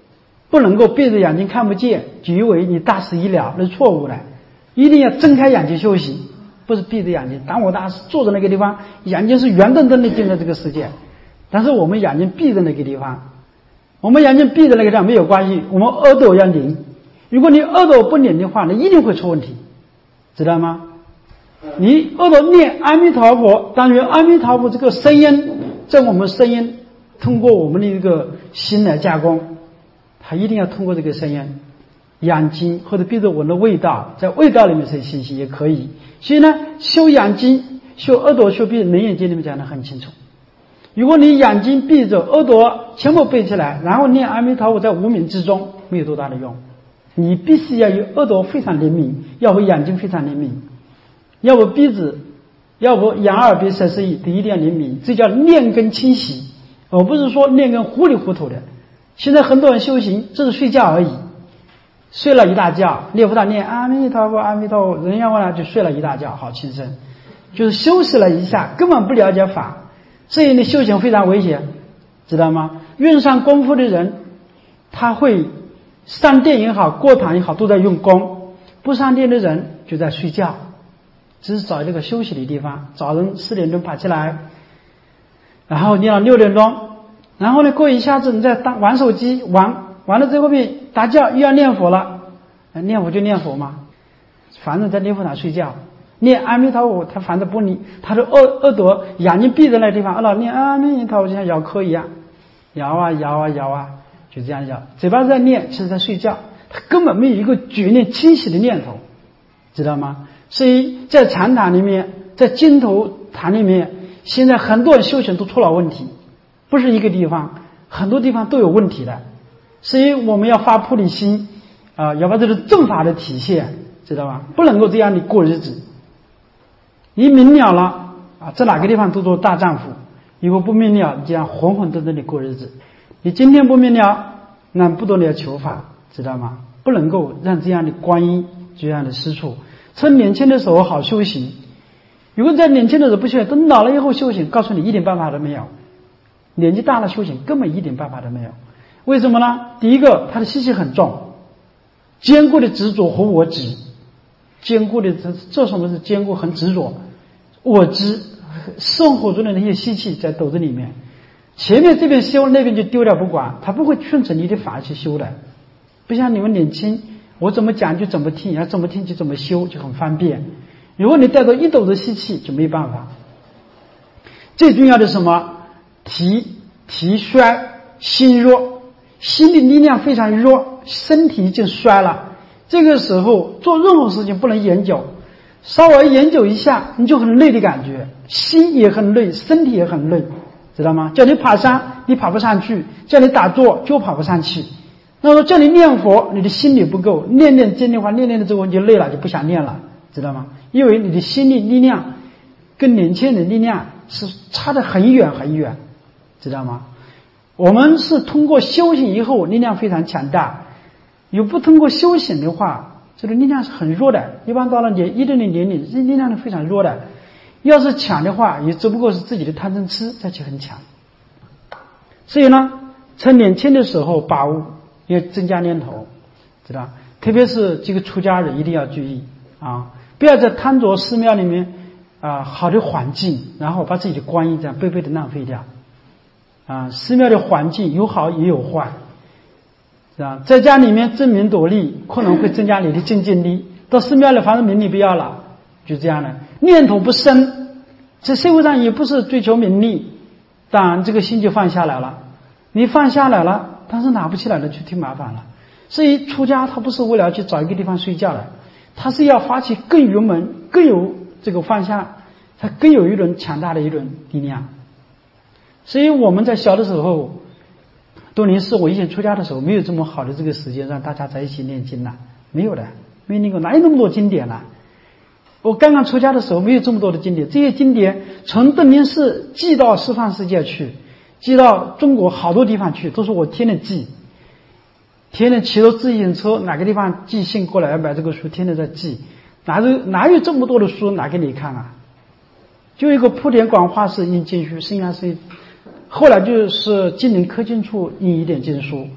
不能够闭着眼睛看不见，就以为你大事已了，那是错误的。一定要睁开眼睛休息，不是闭着眼睛。当我大师坐在那个地方，眼睛是圆瞪瞪的盯着这个世界，但是我们眼睛闭着那个地方，我们眼睛闭着那个地方没有关系，我们耳朵要灵。如果你耳朵不灵的话，那一定会出问题，知道吗？你耳朵念阿弥陀佛，当然阿弥陀佛这个声音，在我们声音通过我们的一个心来加工，它一定要通过这个声音。眼睛或者闭着闻的味道，在味道里面是信息也可以。所以呢，修眼睛、修耳朵、修鼻，《楞严经》里面讲得很清楚。如果你眼睛闭着，耳朵全部闭起来，然后念阿弥陀佛在无名之中，没有多大的用。你必须要有耳朵非常灵敏，要不眼睛非常灵敏，要不鼻子，要不眼耳鼻舌身意都一定要灵敏，这叫念根清晰，而不是说念根糊里糊涂的。现在很多人修行只是睡觉而已，睡了一大觉，念佛大念阿弥陀佛阿弥陀佛，人家问了就睡了一大觉，好轻声，就是休息了一下，根本不了解法，所以你修行非常危险，知道吗？用上功夫的人，他会上殿也好，过堂也好，都在用功；不上殿的人就在睡觉，只是找这个休息的地方。早晨四点钟爬起来，然后念到六点钟，然后呢，过一下子你再当玩手机，玩完了之后面打觉又要念佛了，念佛就念佛嘛，反正在念佛堂睡觉，念阿弥陀佛，他反正不理，他的耳耳朵眼睛闭在那个地方，老念阿弥陀佛就像摇壳一样，摇啊摇啊摇啊，就这样摇，嘴巴在念，其实在睡觉，他根本没有一个觉念清晰的念头，知道吗？所以在禅堂里面，在经头堂里面，现在很多人修行都出了问题，不是一个地方，很多地方都有问题的。所以我们要发菩提心啊、呃，要把这个正法的体现，知道吧？不能够这样的过日子。你明了了啊，在哪个地方都做大丈夫；如果不明了，你这样浑浑沌沌的过日子。你今天不明了，那不懂得要求法，知道吗？不能够让这样的观音这样的失处。趁年轻的时候好修行，如果在年轻的时候不修行，等老了以后修行，告诉你一点办法都没有。年纪大了修行根本一点办法都没有。为什么呢？第一个，他的习气很重，坚固的执着和我执，坚固的这这什么是坚固？很执着，我执生活中的那些习气在斗子里面。前面这边修，那边就丢掉不管，他不会顺着你的法去修的。不像你们年轻，我怎么讲就怎么听，要怎么听就怎么修，就很方便。如果你带着一斗子习气，就没办法。最重要的是什么？体体衰，心弱。心的力量非常弱，身体已经衰了，这个时候做任何事情不能研究，稍微研究一下你就很累的感觉，心也很累，身体也很累，知道吗？叫你爬山你爬不上去，叫你打坐就爬不上去。那么叫你念佛，你的心力不够，念念经的话，念念的之后你就累了，就不想念了，知道吗？因为你的心力力量跟年轻人的力量是差得很远很远，知道吗？我们是通过修行以后力量非常强大，有不通过修行的话，这个力量是很弱的，一般到了年一定的年龄力量是非常弱的，要是强的话也只不过是自己的贪嗔痴再去很强。所以呢，趁年轻的时候把握，要增加念头，知道，特别是这个出家人一定要注意啊，不要在贪着寺庙里面啊好的环境，然后把自己的观音这样白白的浪费掉啊。寺庙的环境有好也有坏，是吧？在家里面争名夺利可能会增加你的竞争力，到寺庙里反正名利不要了，就这样的念头不深，在社会上也不是追求名利，当然这个心就放下来了。你放下来了，但是拿不起来了就挺麻烦了。所以出家他不是为了去找一个地方睡觉的，他是要发起更圆满更有这个放下，他更有一轮强大的一轮力量。所以我们在小的时候，多年是我以前出家的时候没有这么好的这个时间让大家在一起念经了，没有的，没有那个哪有那么多经典了。我刚刚出家的时候没有这么多的经典，这些经典从邓林寺寄到十方世界去，寄到中国好多地方去，都是我天天寄，天天骑着自行车哪个地方寄信过来要买这个书，天天在寄，哪有哪有这么多的书拿给你看啊？就一个普田广化寺印经书，剩下是后来就是金陵科经处印一点经书，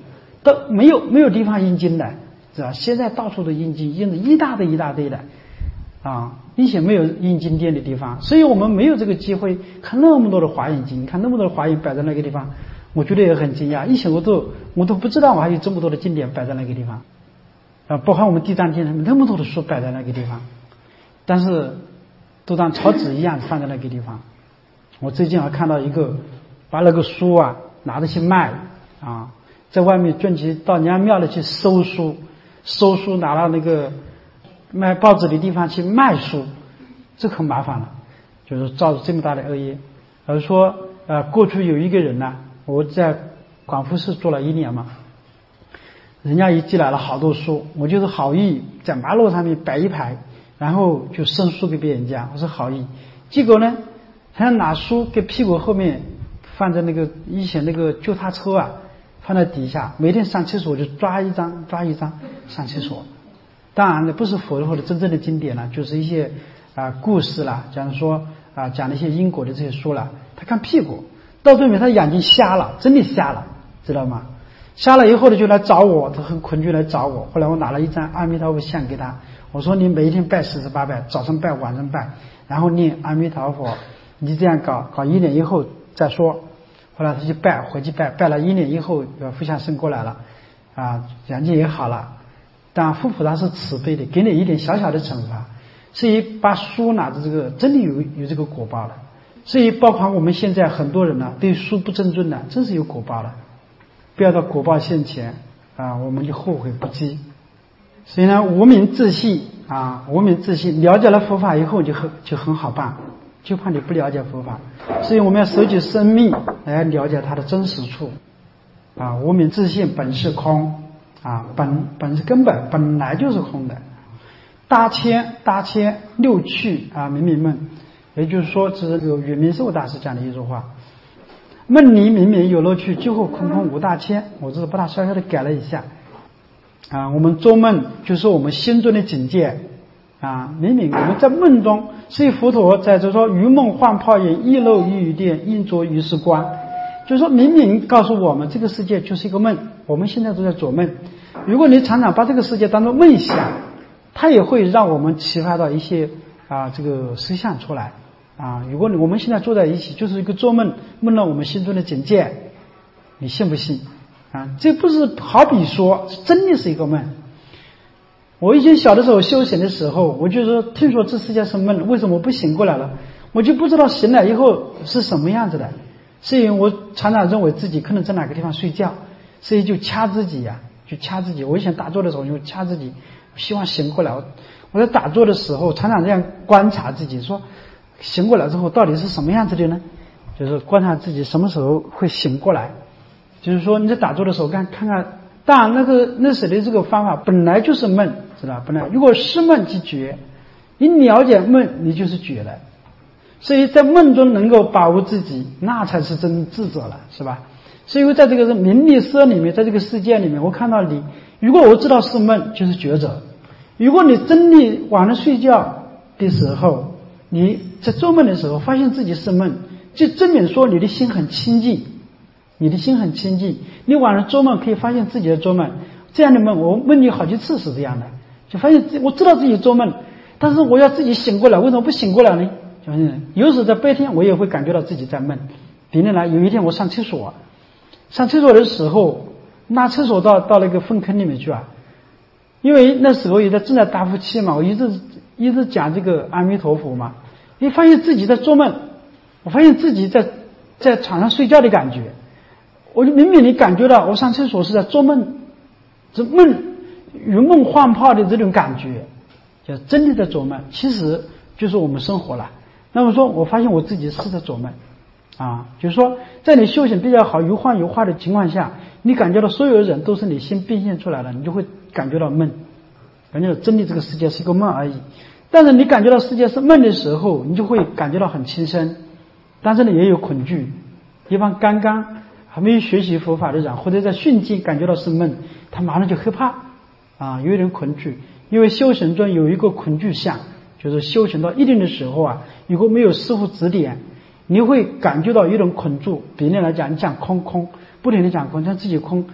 都没有没有地方印经的，是吧？现在到处都印经，印的一大堆一大堆的啊，并且没有印经殿的地方，所以我们没有这个机会看那么多的华严经，看那么多的华严摆在那个地方，我觉得也很惊讶。以前我都我都不知道我还有这么多的经典摆在那个地方啊，包括我们地藏经上面那么多的书摆在那个地方，但是都当草纸一样放在那个地方。我最近还看到一个把那个书啊拿着去卖啊，在外面专辑到人家庙里去收书，收书拿到那个卖报纸的地方去卖书，这很麻烦了，就是造成这么大的恶业。而说呃，过去有一个人呢、啊，我在广福寺做了一年嘛，人家也寄来了好多书，我就是好意在马路上面摆一排，然后就送书给别人家，我说好意，结果呢，他拿书给屁股后面放在那个以前那个脚踏车啊，放在底下，每天上厕所就抓一张抓一张上厕所。当然呢，不是佛陀的真正的经典了，就是一些啊、呃、故事啦，假如说啊、呃、讲了一些因果的这些书了。他看屁股，到最后他眼睛瞎了，真的瞎了，知道吗？瞎了以后呢，就来找我，他很恐惧来找我。后来我拿了一张阿弥陀佛像给他，我说你每一天拜四十八拜，早上拜晚上拜，然后念阿弥陀佛，你这样搞搞一年以后再说。后来他就拜，回去拜，拜了一年以后，福相生过来了，啊，眼睛也好了。但佛菩萨是慈悲的，给你一点小小的惩罚，所以把书拿着这个真的有有这个果报的。所以包括我们现在很多人呢、啊，对书不正尊的，真是有果报的。不要到果报现前啊，我们就后悔不及。所以呢，无名自信啊，无名自信，了解了佛法以后就很就很好办，就怕你不了解佛法。所以我们要收集生命来了解它的真实处啊。无名自信本是空。啊，本本是根本本来就是空的，大千大千六趣啊，冥冥梦，也就是说，这是有圆明寿大师讲的一句话：梦里冥冥有乐趣，最后空空无大千。我只是把它稍稍的改了一下啊。我们做梦就是我们心中的境界啊，冥冥我们在梦中，所以佛陀在这说：如梦幻泡影，亦漏亦如电，应作于是观。就是说，冥冥告诉我们，这个世界就是一个梦，我们现在都在做梦。如果你常常把这个世界当作梦想，它也会让我们启发到一些啊这个实相出来啊。如果我们现在坐在一起，就是一个做梦，梦到我们心中的境界，你信不信啊？这不是好比说，真的是一个梦。我以前小的时候修行的时候，我就说听说这世界是梦，为什么不醒过来了？我就不知道醒来以后是什么样子的。所以我常常认为自己可能在哪个地方睡觉，所以就掐自己呀、啊，就掐自己。我以前打坐的时候就掐自己，希望醒过来。我在打坐的时候常常这样观察自己，说醒过来之后到底是什么样子的呢？就是观察自己什么时候会醒过来。就是说你在打坐的时候看看看，当然那个那时的这个方法本来就是梦，知道吧？本来如果是梦即觉，你了解梦，你就是觉了。所以在梦中能够把握自己，那才是真智者了，是吧？所以在这个名利色里面，在这个世界里面，我看到你，如果我知道是梦，就是觉者。如果你真的晚上睡觉的时候，你在做梦的时候发现自己是梦，就证明说你的心很清净，你的心很清净。你晚上做梦可以发现自己在做梦，这样的梦我梦里好几次是这样的，就发现我知道自己做梦，但是我要自己醒过来，为什么不醒过来呢？就是有时在白天我也会感觉到自己在梦。比如呢，有一天我上厕所，上厕所的时候拿厕所到到那个粪坑里面去啊，因为那时候也在正在打呼气嘛，我一直一直讲这个阿弥陀佛嘛，你发现自己在做梦，我发现自己在在床上睡觉的感觉，我就明明你感觉到我上厕所是在做梦，这梦如梦幻泡的这种感觉，就真的在做梦，其实就是我们生活了。那么说我发现我自己是在做梦啊，就是说在你修行比较好有幻有化的情况下，你感觉到所有的人都是你心变现出来的，你就会感觉到梦，感觉到真的这个世界是一个梦而已。但是你感觉到世界是梦的时候，你就会感觉到很轻松，但是呢也有恐惧。一般刚刚还没有学习佛法的人，或者在瞬间感觉到是梦，他马上就害怕啊，有点恐惧。因为修行中有一个恐惧相，就是修行到一定的时候啊，如果没有师父指点，你会感觉到一种恐惧。比例来讲，你讲空空，不停地讲空，像自己空，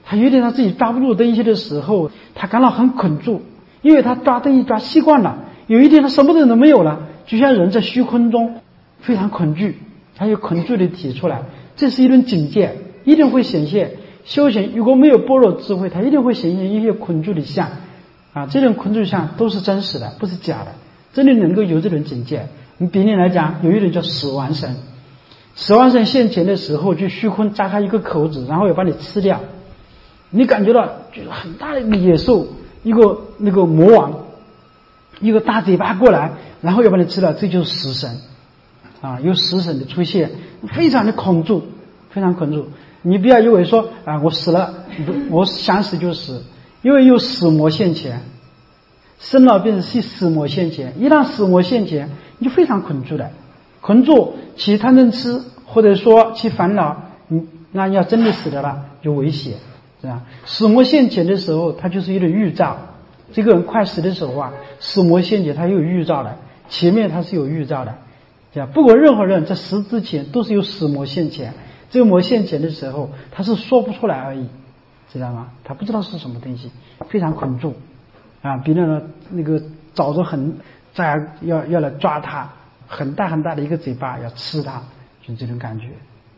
他有点他自己抓不住东西的时候，他感到很捆住，因为他抓东西抓习惯了，有一天他什么都没有了，就像人在虚空中非常恐惧，他有恐惧的体出来，这是一种警戒，一定会显现。修行如果没有般若智慧，他一定会显现一些恐惧的相啊，这种恐惧相都是真实的，不是假的，真的能够有这种警戒。你比例来讲，有一种叫死亡神，死亡神现前的时候，就虚空扎开一个口子，然后要把你吃掉。你感觉到就是很大的一个野兽，一个那个魔王，一个大嘴巴过来，然后要把你吃掉，这就是死神啊，有死神的出现，非常的恐惧，非常恐惧。你不要以为说啊，我死了，我想死就死，因为有死魔现前，生老病死死魔现前，一旦死魔现前，你就非常恐惧的，恐惧其贪嗔痴，或者说其烦恼，你那要真的死的了，就危险，是吧？死魔现前的时候，它就是一种预兆。这个人快死的时候啊，死魔现前，他有预兆的，前面他是有预兆的，对吧？不管任何人在死之前都是有死魔现前。这个魔现前的时候，他是说不出来而已，知道吗？他不知道是什么东西，非常恐惧啊！别人呢那个爪子很在要要来抓他，很大很大的一个嘴巴要吃他，就这种感觉。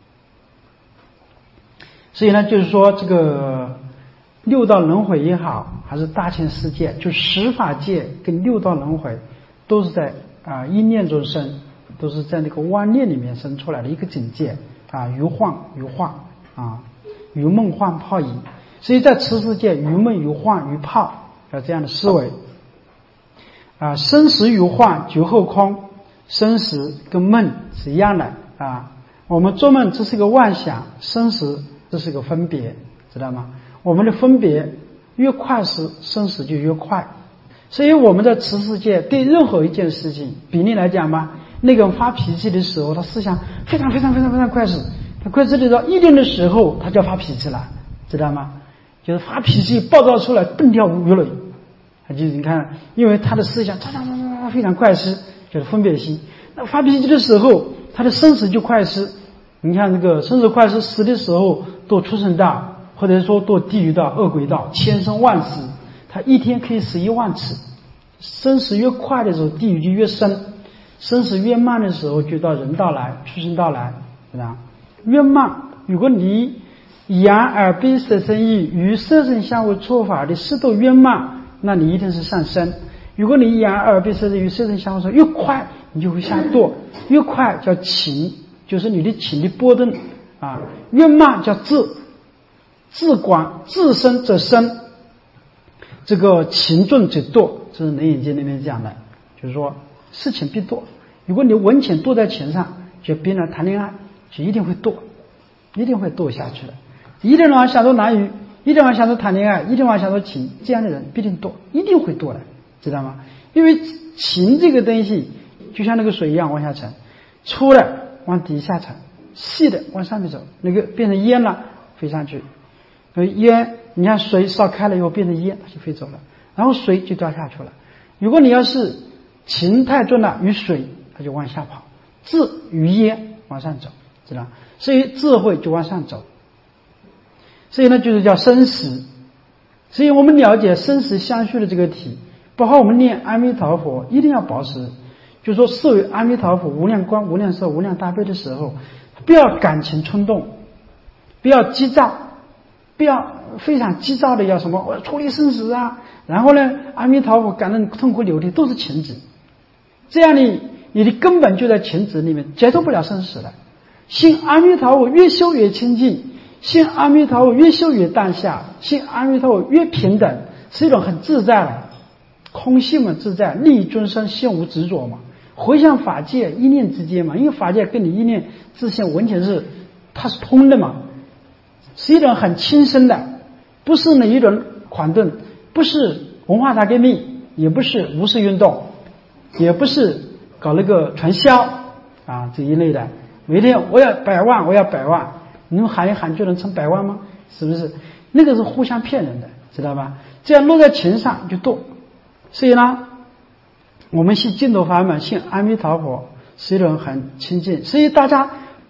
所以呢，就是说这个六道轮回也好，还是大千世界，就十法界跟六道轮回，都是在啊一念中生，都是在那个妄念里面生出来的一个境界。啊，如幻如化啊，如梦幻泡影，所以在此世界，如梦如幻如泡，有这样的思维啊。生死如幻，觉后空，生死跟梦是一样的啊。我们做梦这是个妄想，生死这是个分别，知道吗？我们的分别越快时，生死就越快。所以我们在此世界对任何一件事情，比例来讲嘛。那个人发脾气的时候，他思想非常非常非常非常快速，他快速的到一定的时候，他就要发脾气了，知道吗？就是发脾气暴躁出来，蹦跳如雷。就是你看，因为他的思想嚓嚓嚓嚓非常快速，就是分别心。那发脾气的时候，他的生死就快速。你看这个生死快速，死的时候堕畜生道，或者说堕地狱道、恶鬼道，千生万死，他一天可以死一万次。生死越快的时候，地狱就越深。生死越慢的时候，就到人道来，畜生道来，是吧？越慢，如果你眼耳鼻舌身意与色身相为错法的速度越慢，那你一定是上升。如果你眼耳鼻舌身与色身相为错，越快你就会下堕，越快叫情，就是你的情的波动啊；越慢叫自，自广自生则生，这个情重则堕，这是《楞严经》里面讲的，就是说。事情必堕，如果你文钱堕在钱上，就别人谈恋爱，就一定会堕，一定会堕下去的。一定往想着男女，一定往想着谈恋爱，一定往想着情，这样的人必定堕，一定会堕的，知道吗？因为情这个东西就像那个水一样往下沉，粗的往底下沉，细的往上面走，那个变成烟了飞上去。烟，你看水烧开了以后变成烟，它就飞走了，然后水就掉下去了。如果你要是情太重了，与水它就往下跑，智与烟往上走，知道？所以智慧就往上走。所以呢，就是叫生死。所以我们了解生死相续的这个体，包括我们念阿弥陀佛，一定要保持，就是说视为阿弥陀佛无量光、无量寿、无量大悲的时候，不要感情冲动，不要急躁，不要非常急躁的要什么我要处理生死啊，然后呢，阿弥陀佛感到痛苦流涕，都是情执。这样你你的根本就在情执里面，接受不了生死了。信阿弥陀佛越修越清净，信阿弥陀佛越修越当下，信阿弥陀佛越平等，是一种很自在的空性嘛，自在利益众生，心无执着嘛。回向法界一念之间嘛，因为法界跟你一念自性完全是它是通的嘛，是一种很轻声的，不是哪一种狂动，不是文化大革命，也不是五四运动，也不是搞那个传销啊这一类的。每天我要百万，我要百万，你们喊一喊就能成百万吗？是不是？那个是互相骗人的，知道吧？这样落在情上就动。所以呢，我们信净土法门，信阿弥陀佛是一种很亲近。所以大家，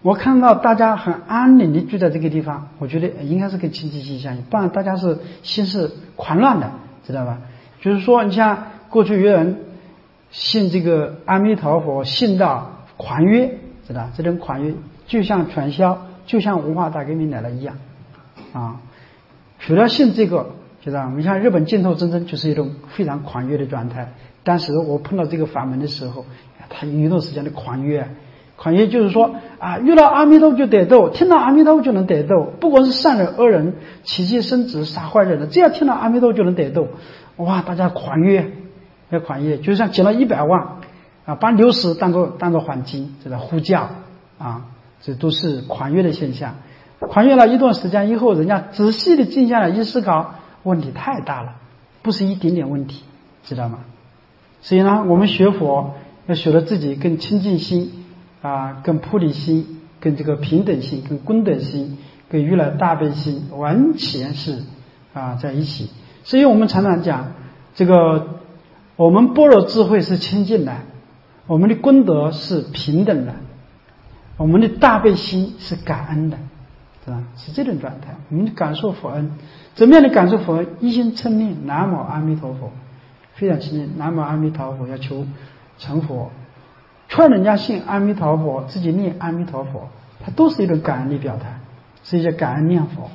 我看到大家很安宁的聚在这个地方，我觉得应该是跟清净心相应，不然大家是心是狂乱的，知道吧？就是说，你像过去有人信这个阿弥陀佛，信到狂约，知道这种狂约就像传销，就像文化大革命来了一样啊。除了信这个，知道你像日本净土真真就是一种非常狂约的状态。当时我碰到这个法门的时候，他有一段时间的狂约，狂约就是说啊，遇到阿弥陀就得度，听到阿弥陀就能得度，不管是善人恶人、起气生执、杀坏人的，只要听到阿弥陀就能得度。哇，大家狂约，要狂约，就像捡了一百万啊，把流石当作当作黄金，这个呼叫啊，这都是狂约的现象。狂约了一段时间以后，人家仔细的静下来一思考，问题太大了，不是一点点问题，知道吗？所以呢，我们学佛要学的自己跟清净心啊，跟菩提心，跟这个平等心，跟功德心，跟如来大悲心完全是啊在一起。所以我们常常讲，这个我们般若智慧是清净的，我们的功德是平等的，我们的大悲心是感恩的，是吧？是这种状态。我们感受佛恩，怎么样的感受佛恩？一心称念南无阿弥陀佛，非常清净。南无阿弥陀佛，要求成佛，劝人家信阿弥陀佛，自己念阿弥陀佛，它都是一种感恩的表态，是一些感恩念佛。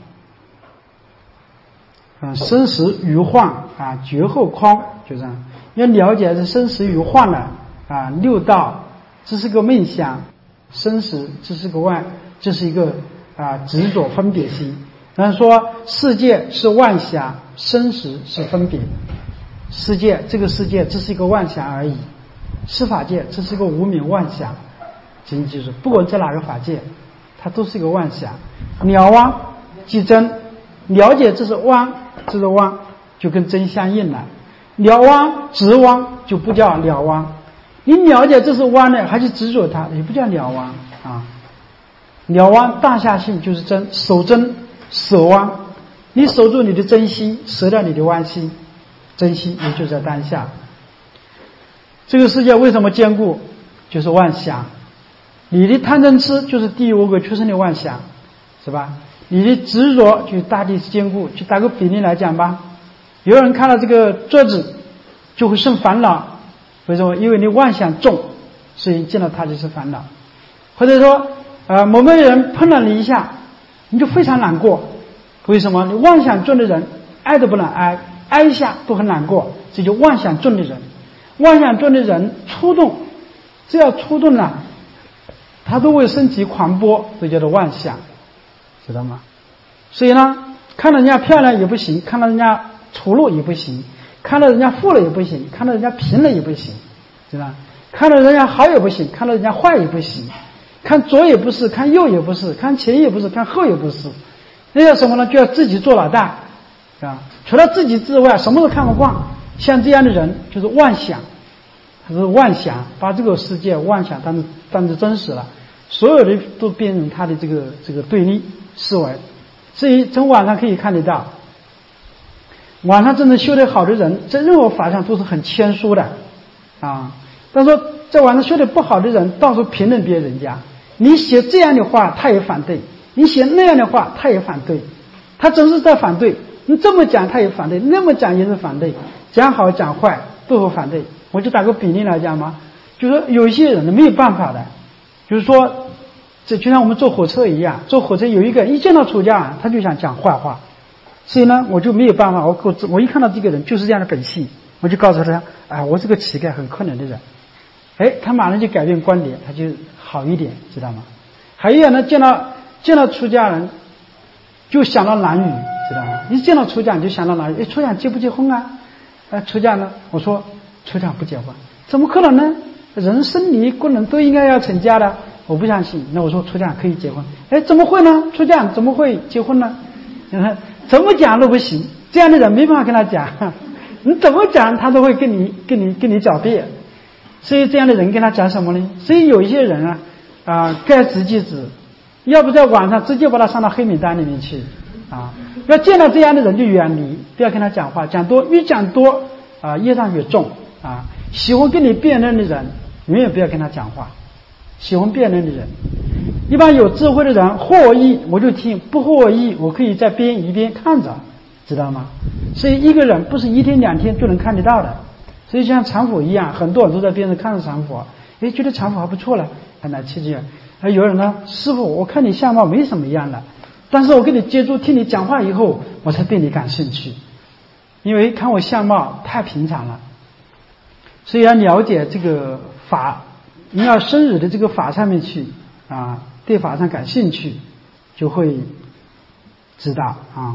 啊，生死与幻啊，绝后空，就这样。要了解这生死与幻呢啊，六道这是个梦想，生死这是个妄，这是一个啊执着分别心。然后说世界是妄想，生死是分别。世界这个世界这是一个妄想而已，司法界这是一个无名妄想。请记住，不管在哪个法界，它都是一个妄想。了妄即真，了解这是妄，这是妄，就跟真相应了。了妄执妄就不叫了妄，你了解这是妄呢，还是执着它，也不叫了妄啊。了妄当下性就是真，守真舍妄，你守住你的真心，舍掉你的妄心，真心也就在当下。这个世界为什么坚固？就是妄想。你的贪嗔痴就是地狱恶鬼出生的妄想，是吧？你的执着就是大地坚固。就打个比例来讲吧，有人看到这个桌子就会生烦恼，为什么？因为你妄想重，所以见到它就是烦恼。或者说呃，某个人碰了你一下，你就非常难过，为什么？你妄想重的人挨都不能挨，挨一下都很难过，这就妄想重的人。妄想重的人触动，只要触动了，他都会升级狂波，这叫做妄想，知道吗？所以呢，看到人家漂亮也不行，看到人家丑陋也不行，看到人家富了也不行，看到人家贫了也不行，知道吗？看到人家好也不行，看到人家坏也不行，看左也不是，看右也不是，看前也不是，看后也不是，那叫什么呢？就要自己做老大，是吧？除了自己之外什么都看不惯。像这样的人就是妄想，他是妄想，把这个世界妄想当当作真实了，所有的都变成他的这个这个对立思维。所以从网上可以看得到，网上真正修得好的人在任何法上都是很谦虚的啊。但是说在网上修得不好的人到处评论别人家，你写这样的话他也反对，你写那样的话他也反对，他总是在反对，你这么讲他也反对，那么讲也是反对，讲好讲坏都会反对。我就打个比例来讲嘛，就是说有一些人没有办法的，就是说这就像我们坐火车一样，坐火车有一个一见到出家他就想讲坏话，所以呢我就没有办法，我我我一看到这个人就是这样的本性，我就告诉他，啊，我是个乞丐，很可怜的人。哎，他马上就改变观点，他就好一点，知道吗？还有呢，见到见到出家人就想到男女，知道吗？一见到出家人就想到男女，哎，出家结不结婚啊？哎，出家呢？我说出家不结婚，怎么可能呢？人生理功能都应该要成家的，我不相信。那我说出家可以结婚，哎，怎么会呢？出家怎么会结婚呢？你看怎么讲都不行，这样的人没办法跟他讲，你怎么讲他都会跟你跟你跟你狡辩。所以这样的人跟他讲什么呢？所以有一些人啊啊、呃，该直即直，要不在网上直接把他上到黑名单里面去啊。要见到这样的人就远离，不要跟他讲话，讲多越讲多啊，业障越重啊。喜欢跟你辩论的人，永远不要跟他讲话。喜欢辩论的人， 一般有智慧的人，获益我就听，不获益我可以在边一边看着，知道吗？所以一个人不是一天两天就能看得到的。所以像禅佛一样，很多人都在边上看着禅佛，诶，觉得禅佛还不错了，很来亲近。而有人呢，师父，我看你相貌没什么样的，但是我跟你接触，听你讲话以后，我才对你感兴趣，因为看我相貌太平常了。所以要了解这个法，你要深入的这个法上面去啊，对法上感兴趣，就会知道啊。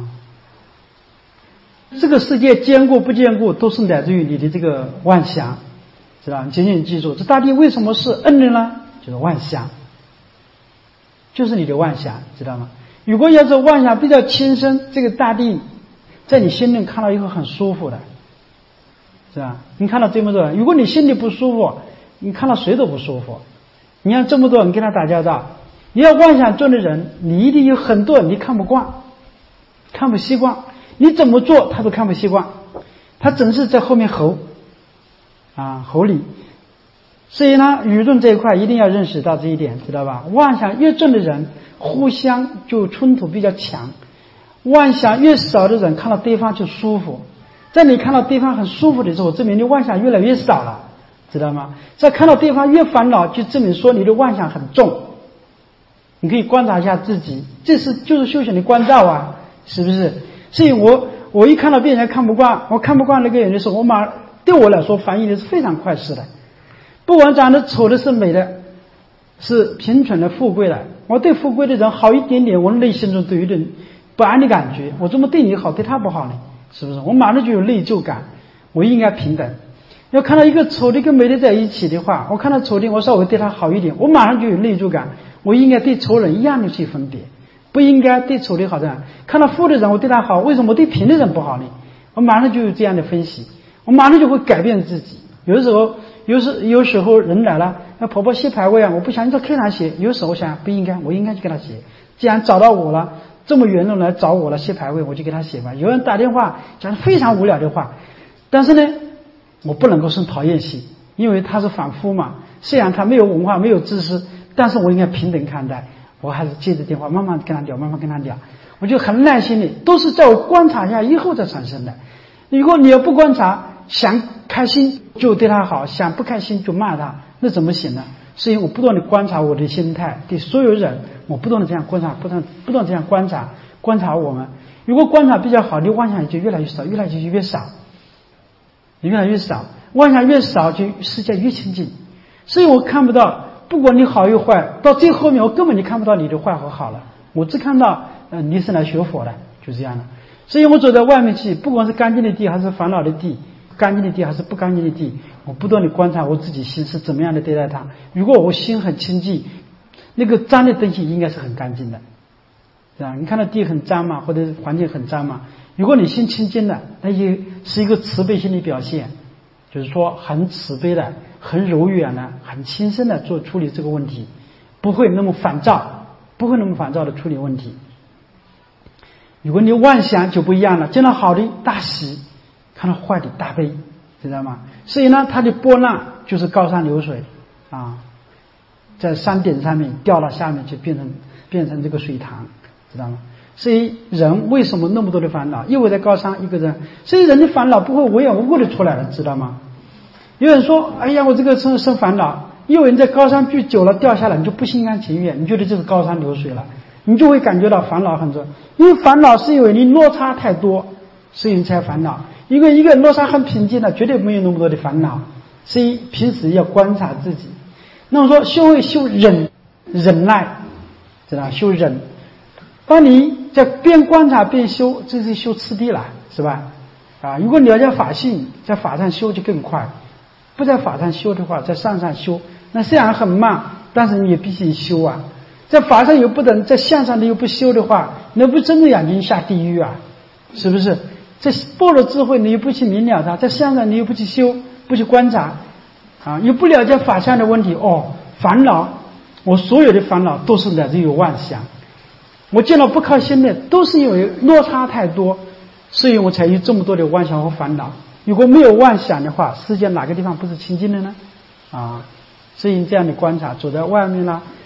这个世界坚固不坚固，都是来自于你的这个妄想，知道？你紧紧记住，这大地为什么是恩的呢？就是妄想，就是你的妄想，知道吗？如果要是妄想比较轻深，这个大地在你心里看到以后很舒服的，是吧？你看到这么多人，如果你心里不舒服，你看到谁都不舒服。你看这么多人跟他打交道，你要妄想重的人，你一定有很多人你看不惯，看不习惯，你怎么做他都看不习惯，他总是在后面吼啊吼你。所以呢，舆论这一块一定要认识到这一点，知道吧？妄想越重的人，互相就冲突比较强；妄想越少的人，看到对方就舒服。在你看到对方很舒服的时候，证明你妄想越来越少了，知道吗？在看到对方越烦恼，就证明说你的妄想很重。你可以观察一下自己，这是就是修行的关照啊，是不是？所以我我一看到别人看不惯，我看不惯那个人的时候，我马对我来说反应的是非常快速的。不管长得丑的是美的，是贫穷的富贵的，我对富贵的人好一点点，我内心中都有点不安的感觉，我怎么对你好对他不好呢？是不是？我马上就有内疚感，我应该平等。要看到一个丑的跟美的在一起的话，我看到丑的我稍微对他好一点，我马上就有内疚感，我应该对仇人一样的去分别，不应该对丑的好的。看到富的人我对他好，为什么我对贫的人不好呢？我马上就有这样的分析，我马上就会改变自己。有的时候有时有时候人来了，那婆婆写牌位啊，我不想在课堂写，有时候我想不应该，我应该去给他写。既然找到我了，这么远的人来找我了写牌位，我就给他写吧。有人打电话讲非常无聊的话，但是呢，我不能够生讨厌心，因为他是凡夫嘛，虽然他没有文化没有知识，但是我应该平等看待，我还是接着电话慢慢跟他聊，慢慢跟他聊，我就很耐心的，都是在我观察一下以后才产生的。如果你要不观察，想开心就对他好，想不开心就骂他，那怎么行呢？所以我不断的观察我的心态，对所有人我不断的这样观察，不断不断这样观察观察我们。如果观察比较好，你妄想也就越来越少，越来越越少，越来越少，妄想越少，就世界越清净。所以我看不到，不管你好与坏，到最后面我根本就看不到你的坏和好了，我只看到呃你是来学佛的，就这样的。所以我走在外面去，不管是干净的地还是烦恼的地，干净的地还是不干净的地，我不断的观察我自己心是怎么样的对待它。如果我心很清净，那个脏的东西应该是很干净的，是吧？你看到地很脏嘛，或者环境很脏嘛，如果你心清净的，那也是一个慈悲心的表现，就是说很慈悲的，很柔软的，很轻声的做处理这个问题，不会那么烦躁，不会那么烦躁的处理问题。如果你妄想就不一样了，见到好的大喜，看到坏的大悲，知道吗？所以呢，它的波浪就是高山流水啊，在山顶上面掉到下面就变成变成这个水塘，知道吗？所以人为什么那么多的烦恼？因为在高山一个人，所以人的烦恼不会无缘无故的出来了，知道吗？有人说，哎呀，我这个生生烦恼，因为你在高山住久了掉下来，你就不心甘情愿，你觉得这是高山流水了，你就会感觉到烦恼很重。因为烦恼是因为你落差太多，所以你才烦恼。因为一个落差很平静的，绝对没有那么多的烦恼。所以平时要观察自己。那么说修会修忍忍耐，知道修忍。当你在边观察边修，这是修次第了，是吧？啊，如果了解法性，在法上修就更快。不在法上修的话，在上上修，那虽然很慢，但是你也必须修啊。在法上又不等，在相上你又不修的话，那不睁着眼睛下地狱啊？是不是？在般若智慧你又不去明了它，在相上你又不去修，不去观察啊，又不了解法相的问题。哦，烦恼，我所有的烦恼都是来自于妄想。我见到不开心的，都是因为落差太多，所以我才有这么多的妄想和烦恼。如果没有妄想的话，世界哪个地方不是清净的呢？啊，所以这样的观察，走在外面啦，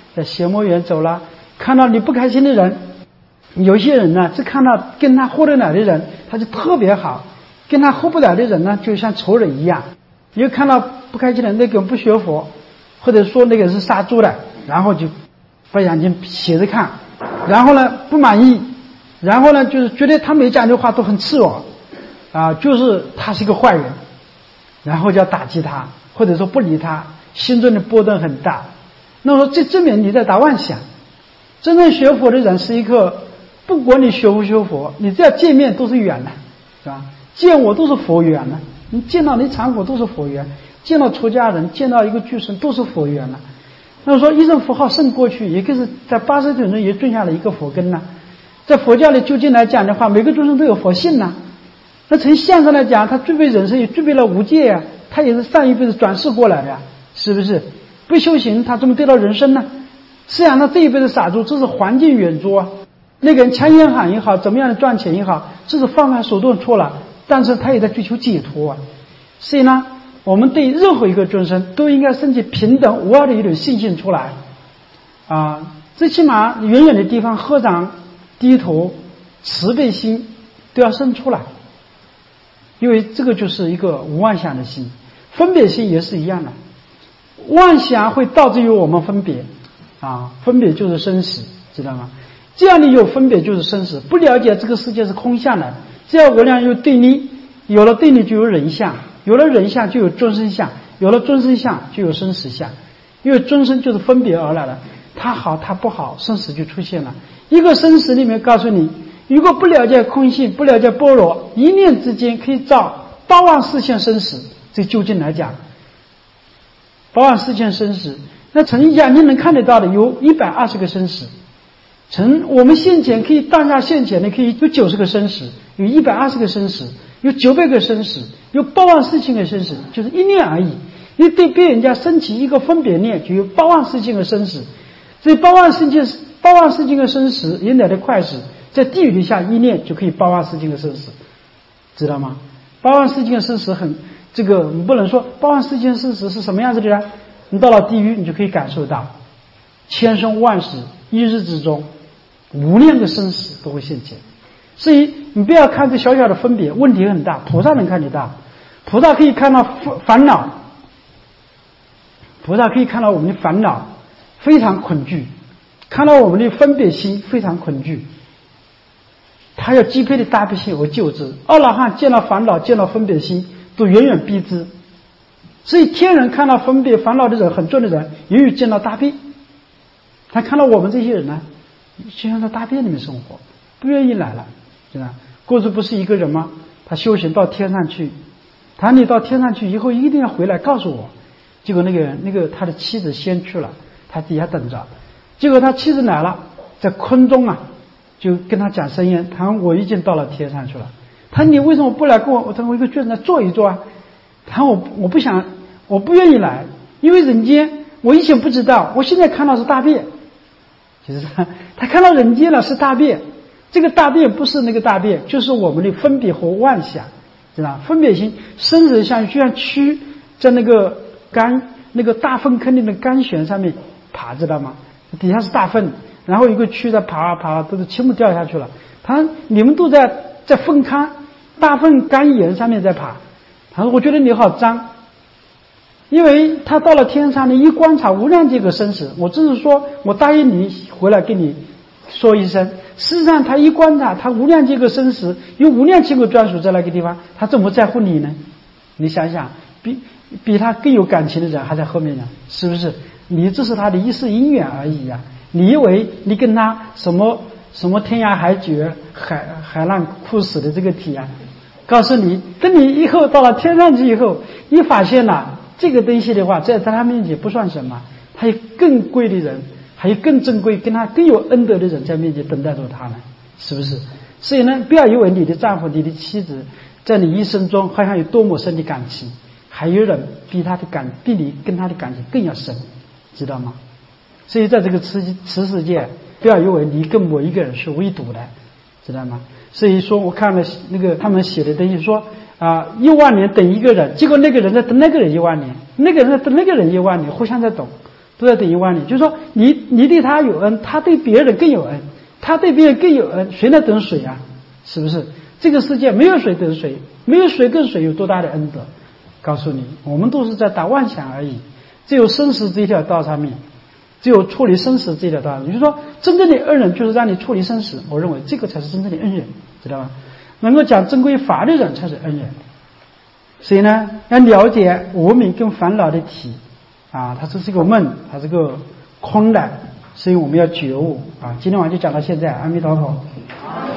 在邪魔园走了，看到你不开心的人，有些人呢，只看到跟他合得来的人，他就特别好；跟他合不来的人呢，就像仇人一样。又看到不开心的那个不学佛，或者说那个是杀猪的，然后就把眼睛斜着看，然后呢不满意，然后呢就是觉得他每讲的话都很刺耳啊，就是他是一个坏人，然后就要打击他，或者说不理他，心中的波动很大。那么说这证明你在打妄想。真正学佛的人是一个，不管你学不学佛，你只要见面都是缘的，是吧？见我都是佛缘了，你见到你场果都是佛缘，见到出家人，见到一个居士都是佛缘了。那么说一声佛号胜过去，也就是在八十种中也种下了一个佛根呢。在佛教里究竟来讲的话，每个众生都有佛性呢。那从相上来讲，他具备人生也具备了无戒呀、啊，他也是上一辈子转世过来的呀，是不是？不修行他怎么得到人生呢？实际上他这一辈子傻猪，这是环境远捉啊。那个人强言喊也好，怎么样的赚钱也好，这是方法手段错了，但是他也在追求解脱啊。所以呢，我们对任何一个众生都应该升起平等无二的一种信心出来啊。最起码远远的地方合掌低头，慈悲心都要生出来，因为这个就是一个无妄想的心。分别心也是一样的，妄想会导致于我们分别啊，分别就是生死，知道吗？只要你有分别就是生死，不了解这个世界是空相的，只要我俩有对立，有了对立就有人相，有了人相就有众生相，有了众生相就有生死相，因为众生就是分别而来的，他好他不好，生死就出现了。一个生死里面告诉你，如果不了解空性，不了解般若，一念之间可以造八万四千生死。这究竟来讲，八万四千生死，那从眼睛能看得到的有一百二十个生死，从我们现前可以当下现前的可以有九十个生死，有一百二十个生死，有九百个生死，有八万四千个生死，就是一念而已。你对别人家升起一个分别念，就有八万四千个生死。这八万四千八万四千个生死也来得快死，在地狱底下一念就可以八万四千个生死，知道吗？八万四千个生死很这个你不能说八万四千生死是什么样子的呢？你到了地狱你就可以感受到千生万死，一日之中无量的生死都会现前。所以你不要看这小小的分别，问题很大。菩萨能看得到，菩萨可以看到烦恼，菩萨可以看到我们的烦恼非常恐惧，看到我们的分别心非常恐惧，他要击配的大悲心而救之。阿罗汉见到烦恼，见到分别心都远远避之。所以天人看到分别烦恼的人很重的人，也有见到大悲。他看到我们这些人呢，就像在大便里面生活，不愿意来了，是吧？过去不是一个人吗？他修行到天上去，他说你到天上去以后一定要回来告诉我。结果那个那个他的妻子先去了，他底下等着。结果他妻子来了，在空中啊，就跟他讲声音，他说我已经到了天上去了。他说你为什么不来跟我？我说我一个眷来坐一坐啊。他说我我不想，我不愿意来，因为人间我以前不知道，我现在看到是大便。就是他他看到人间了是大便，这个大便不是那个大便，就是我们的分别和妄想，知道分别心生死相就像蛆在那个干那个大粪坑里的干旋上面爬，知道吗？底下是大粪，然后一个蛆在爬爬，都是全部掉下去了。他说你们都在在粪坑大粪干岩上面在爬。他说我觉得你好脏，因为他到了天上，你一观察无量这个生死，我只是说我答应你回来跟你说一声，事实上他一观察，他无量这个生死有无量千个专属在那个地方，他怎么在乎你呢？你想想，比比他更有感情的人还在后面呢，是不是？你只是他的一世因缘而已呀、啊！你以为你跟他什么什么天涯海角、海海浪枯死的这个体啊？告诉你，等你以后到了天上去以后，你发现了这个东西的话，在在他面前不算什么，还有更贵的人，还有更珍贵、跟他更有恩德的人在面前等待着他呢，是不是？所以呢，不要以为你的丈夫、你的妻子在你一生中好像有多么深的感情，还有人比他的感比你跟他的感情更要深，知道吗？所以在这个此此世界，不要以为你跟某一个人是唯独的，知道吗？所以说我看了那个他们写的东西说啊，一万年等一个人，结果那个人在等那个人一万年，那个人在等那个人一万年，互相在等， 都在等于万里。就是说，你你对他有恩，他对别人更有恩，他对别人更有恩，谁来等谁啊？是不是？这个世界没有谁等谁，没有谁跟谁有多大的恩德。告诉你，我们都是在打妄想而已。只有生死这一条道上面，只有处理生死这一条道上，也就是说，真正的恩人就是让你处理生死。我认为这个才是真正的恩人，知道吗？能够讲正规法的人才是恩人。所以呢，要了解无明跟烦恼的体啊，它这是个梦，它是个空的，所以我们要觉悟啊。今天晚上就讲到现在，阿弥陀佛。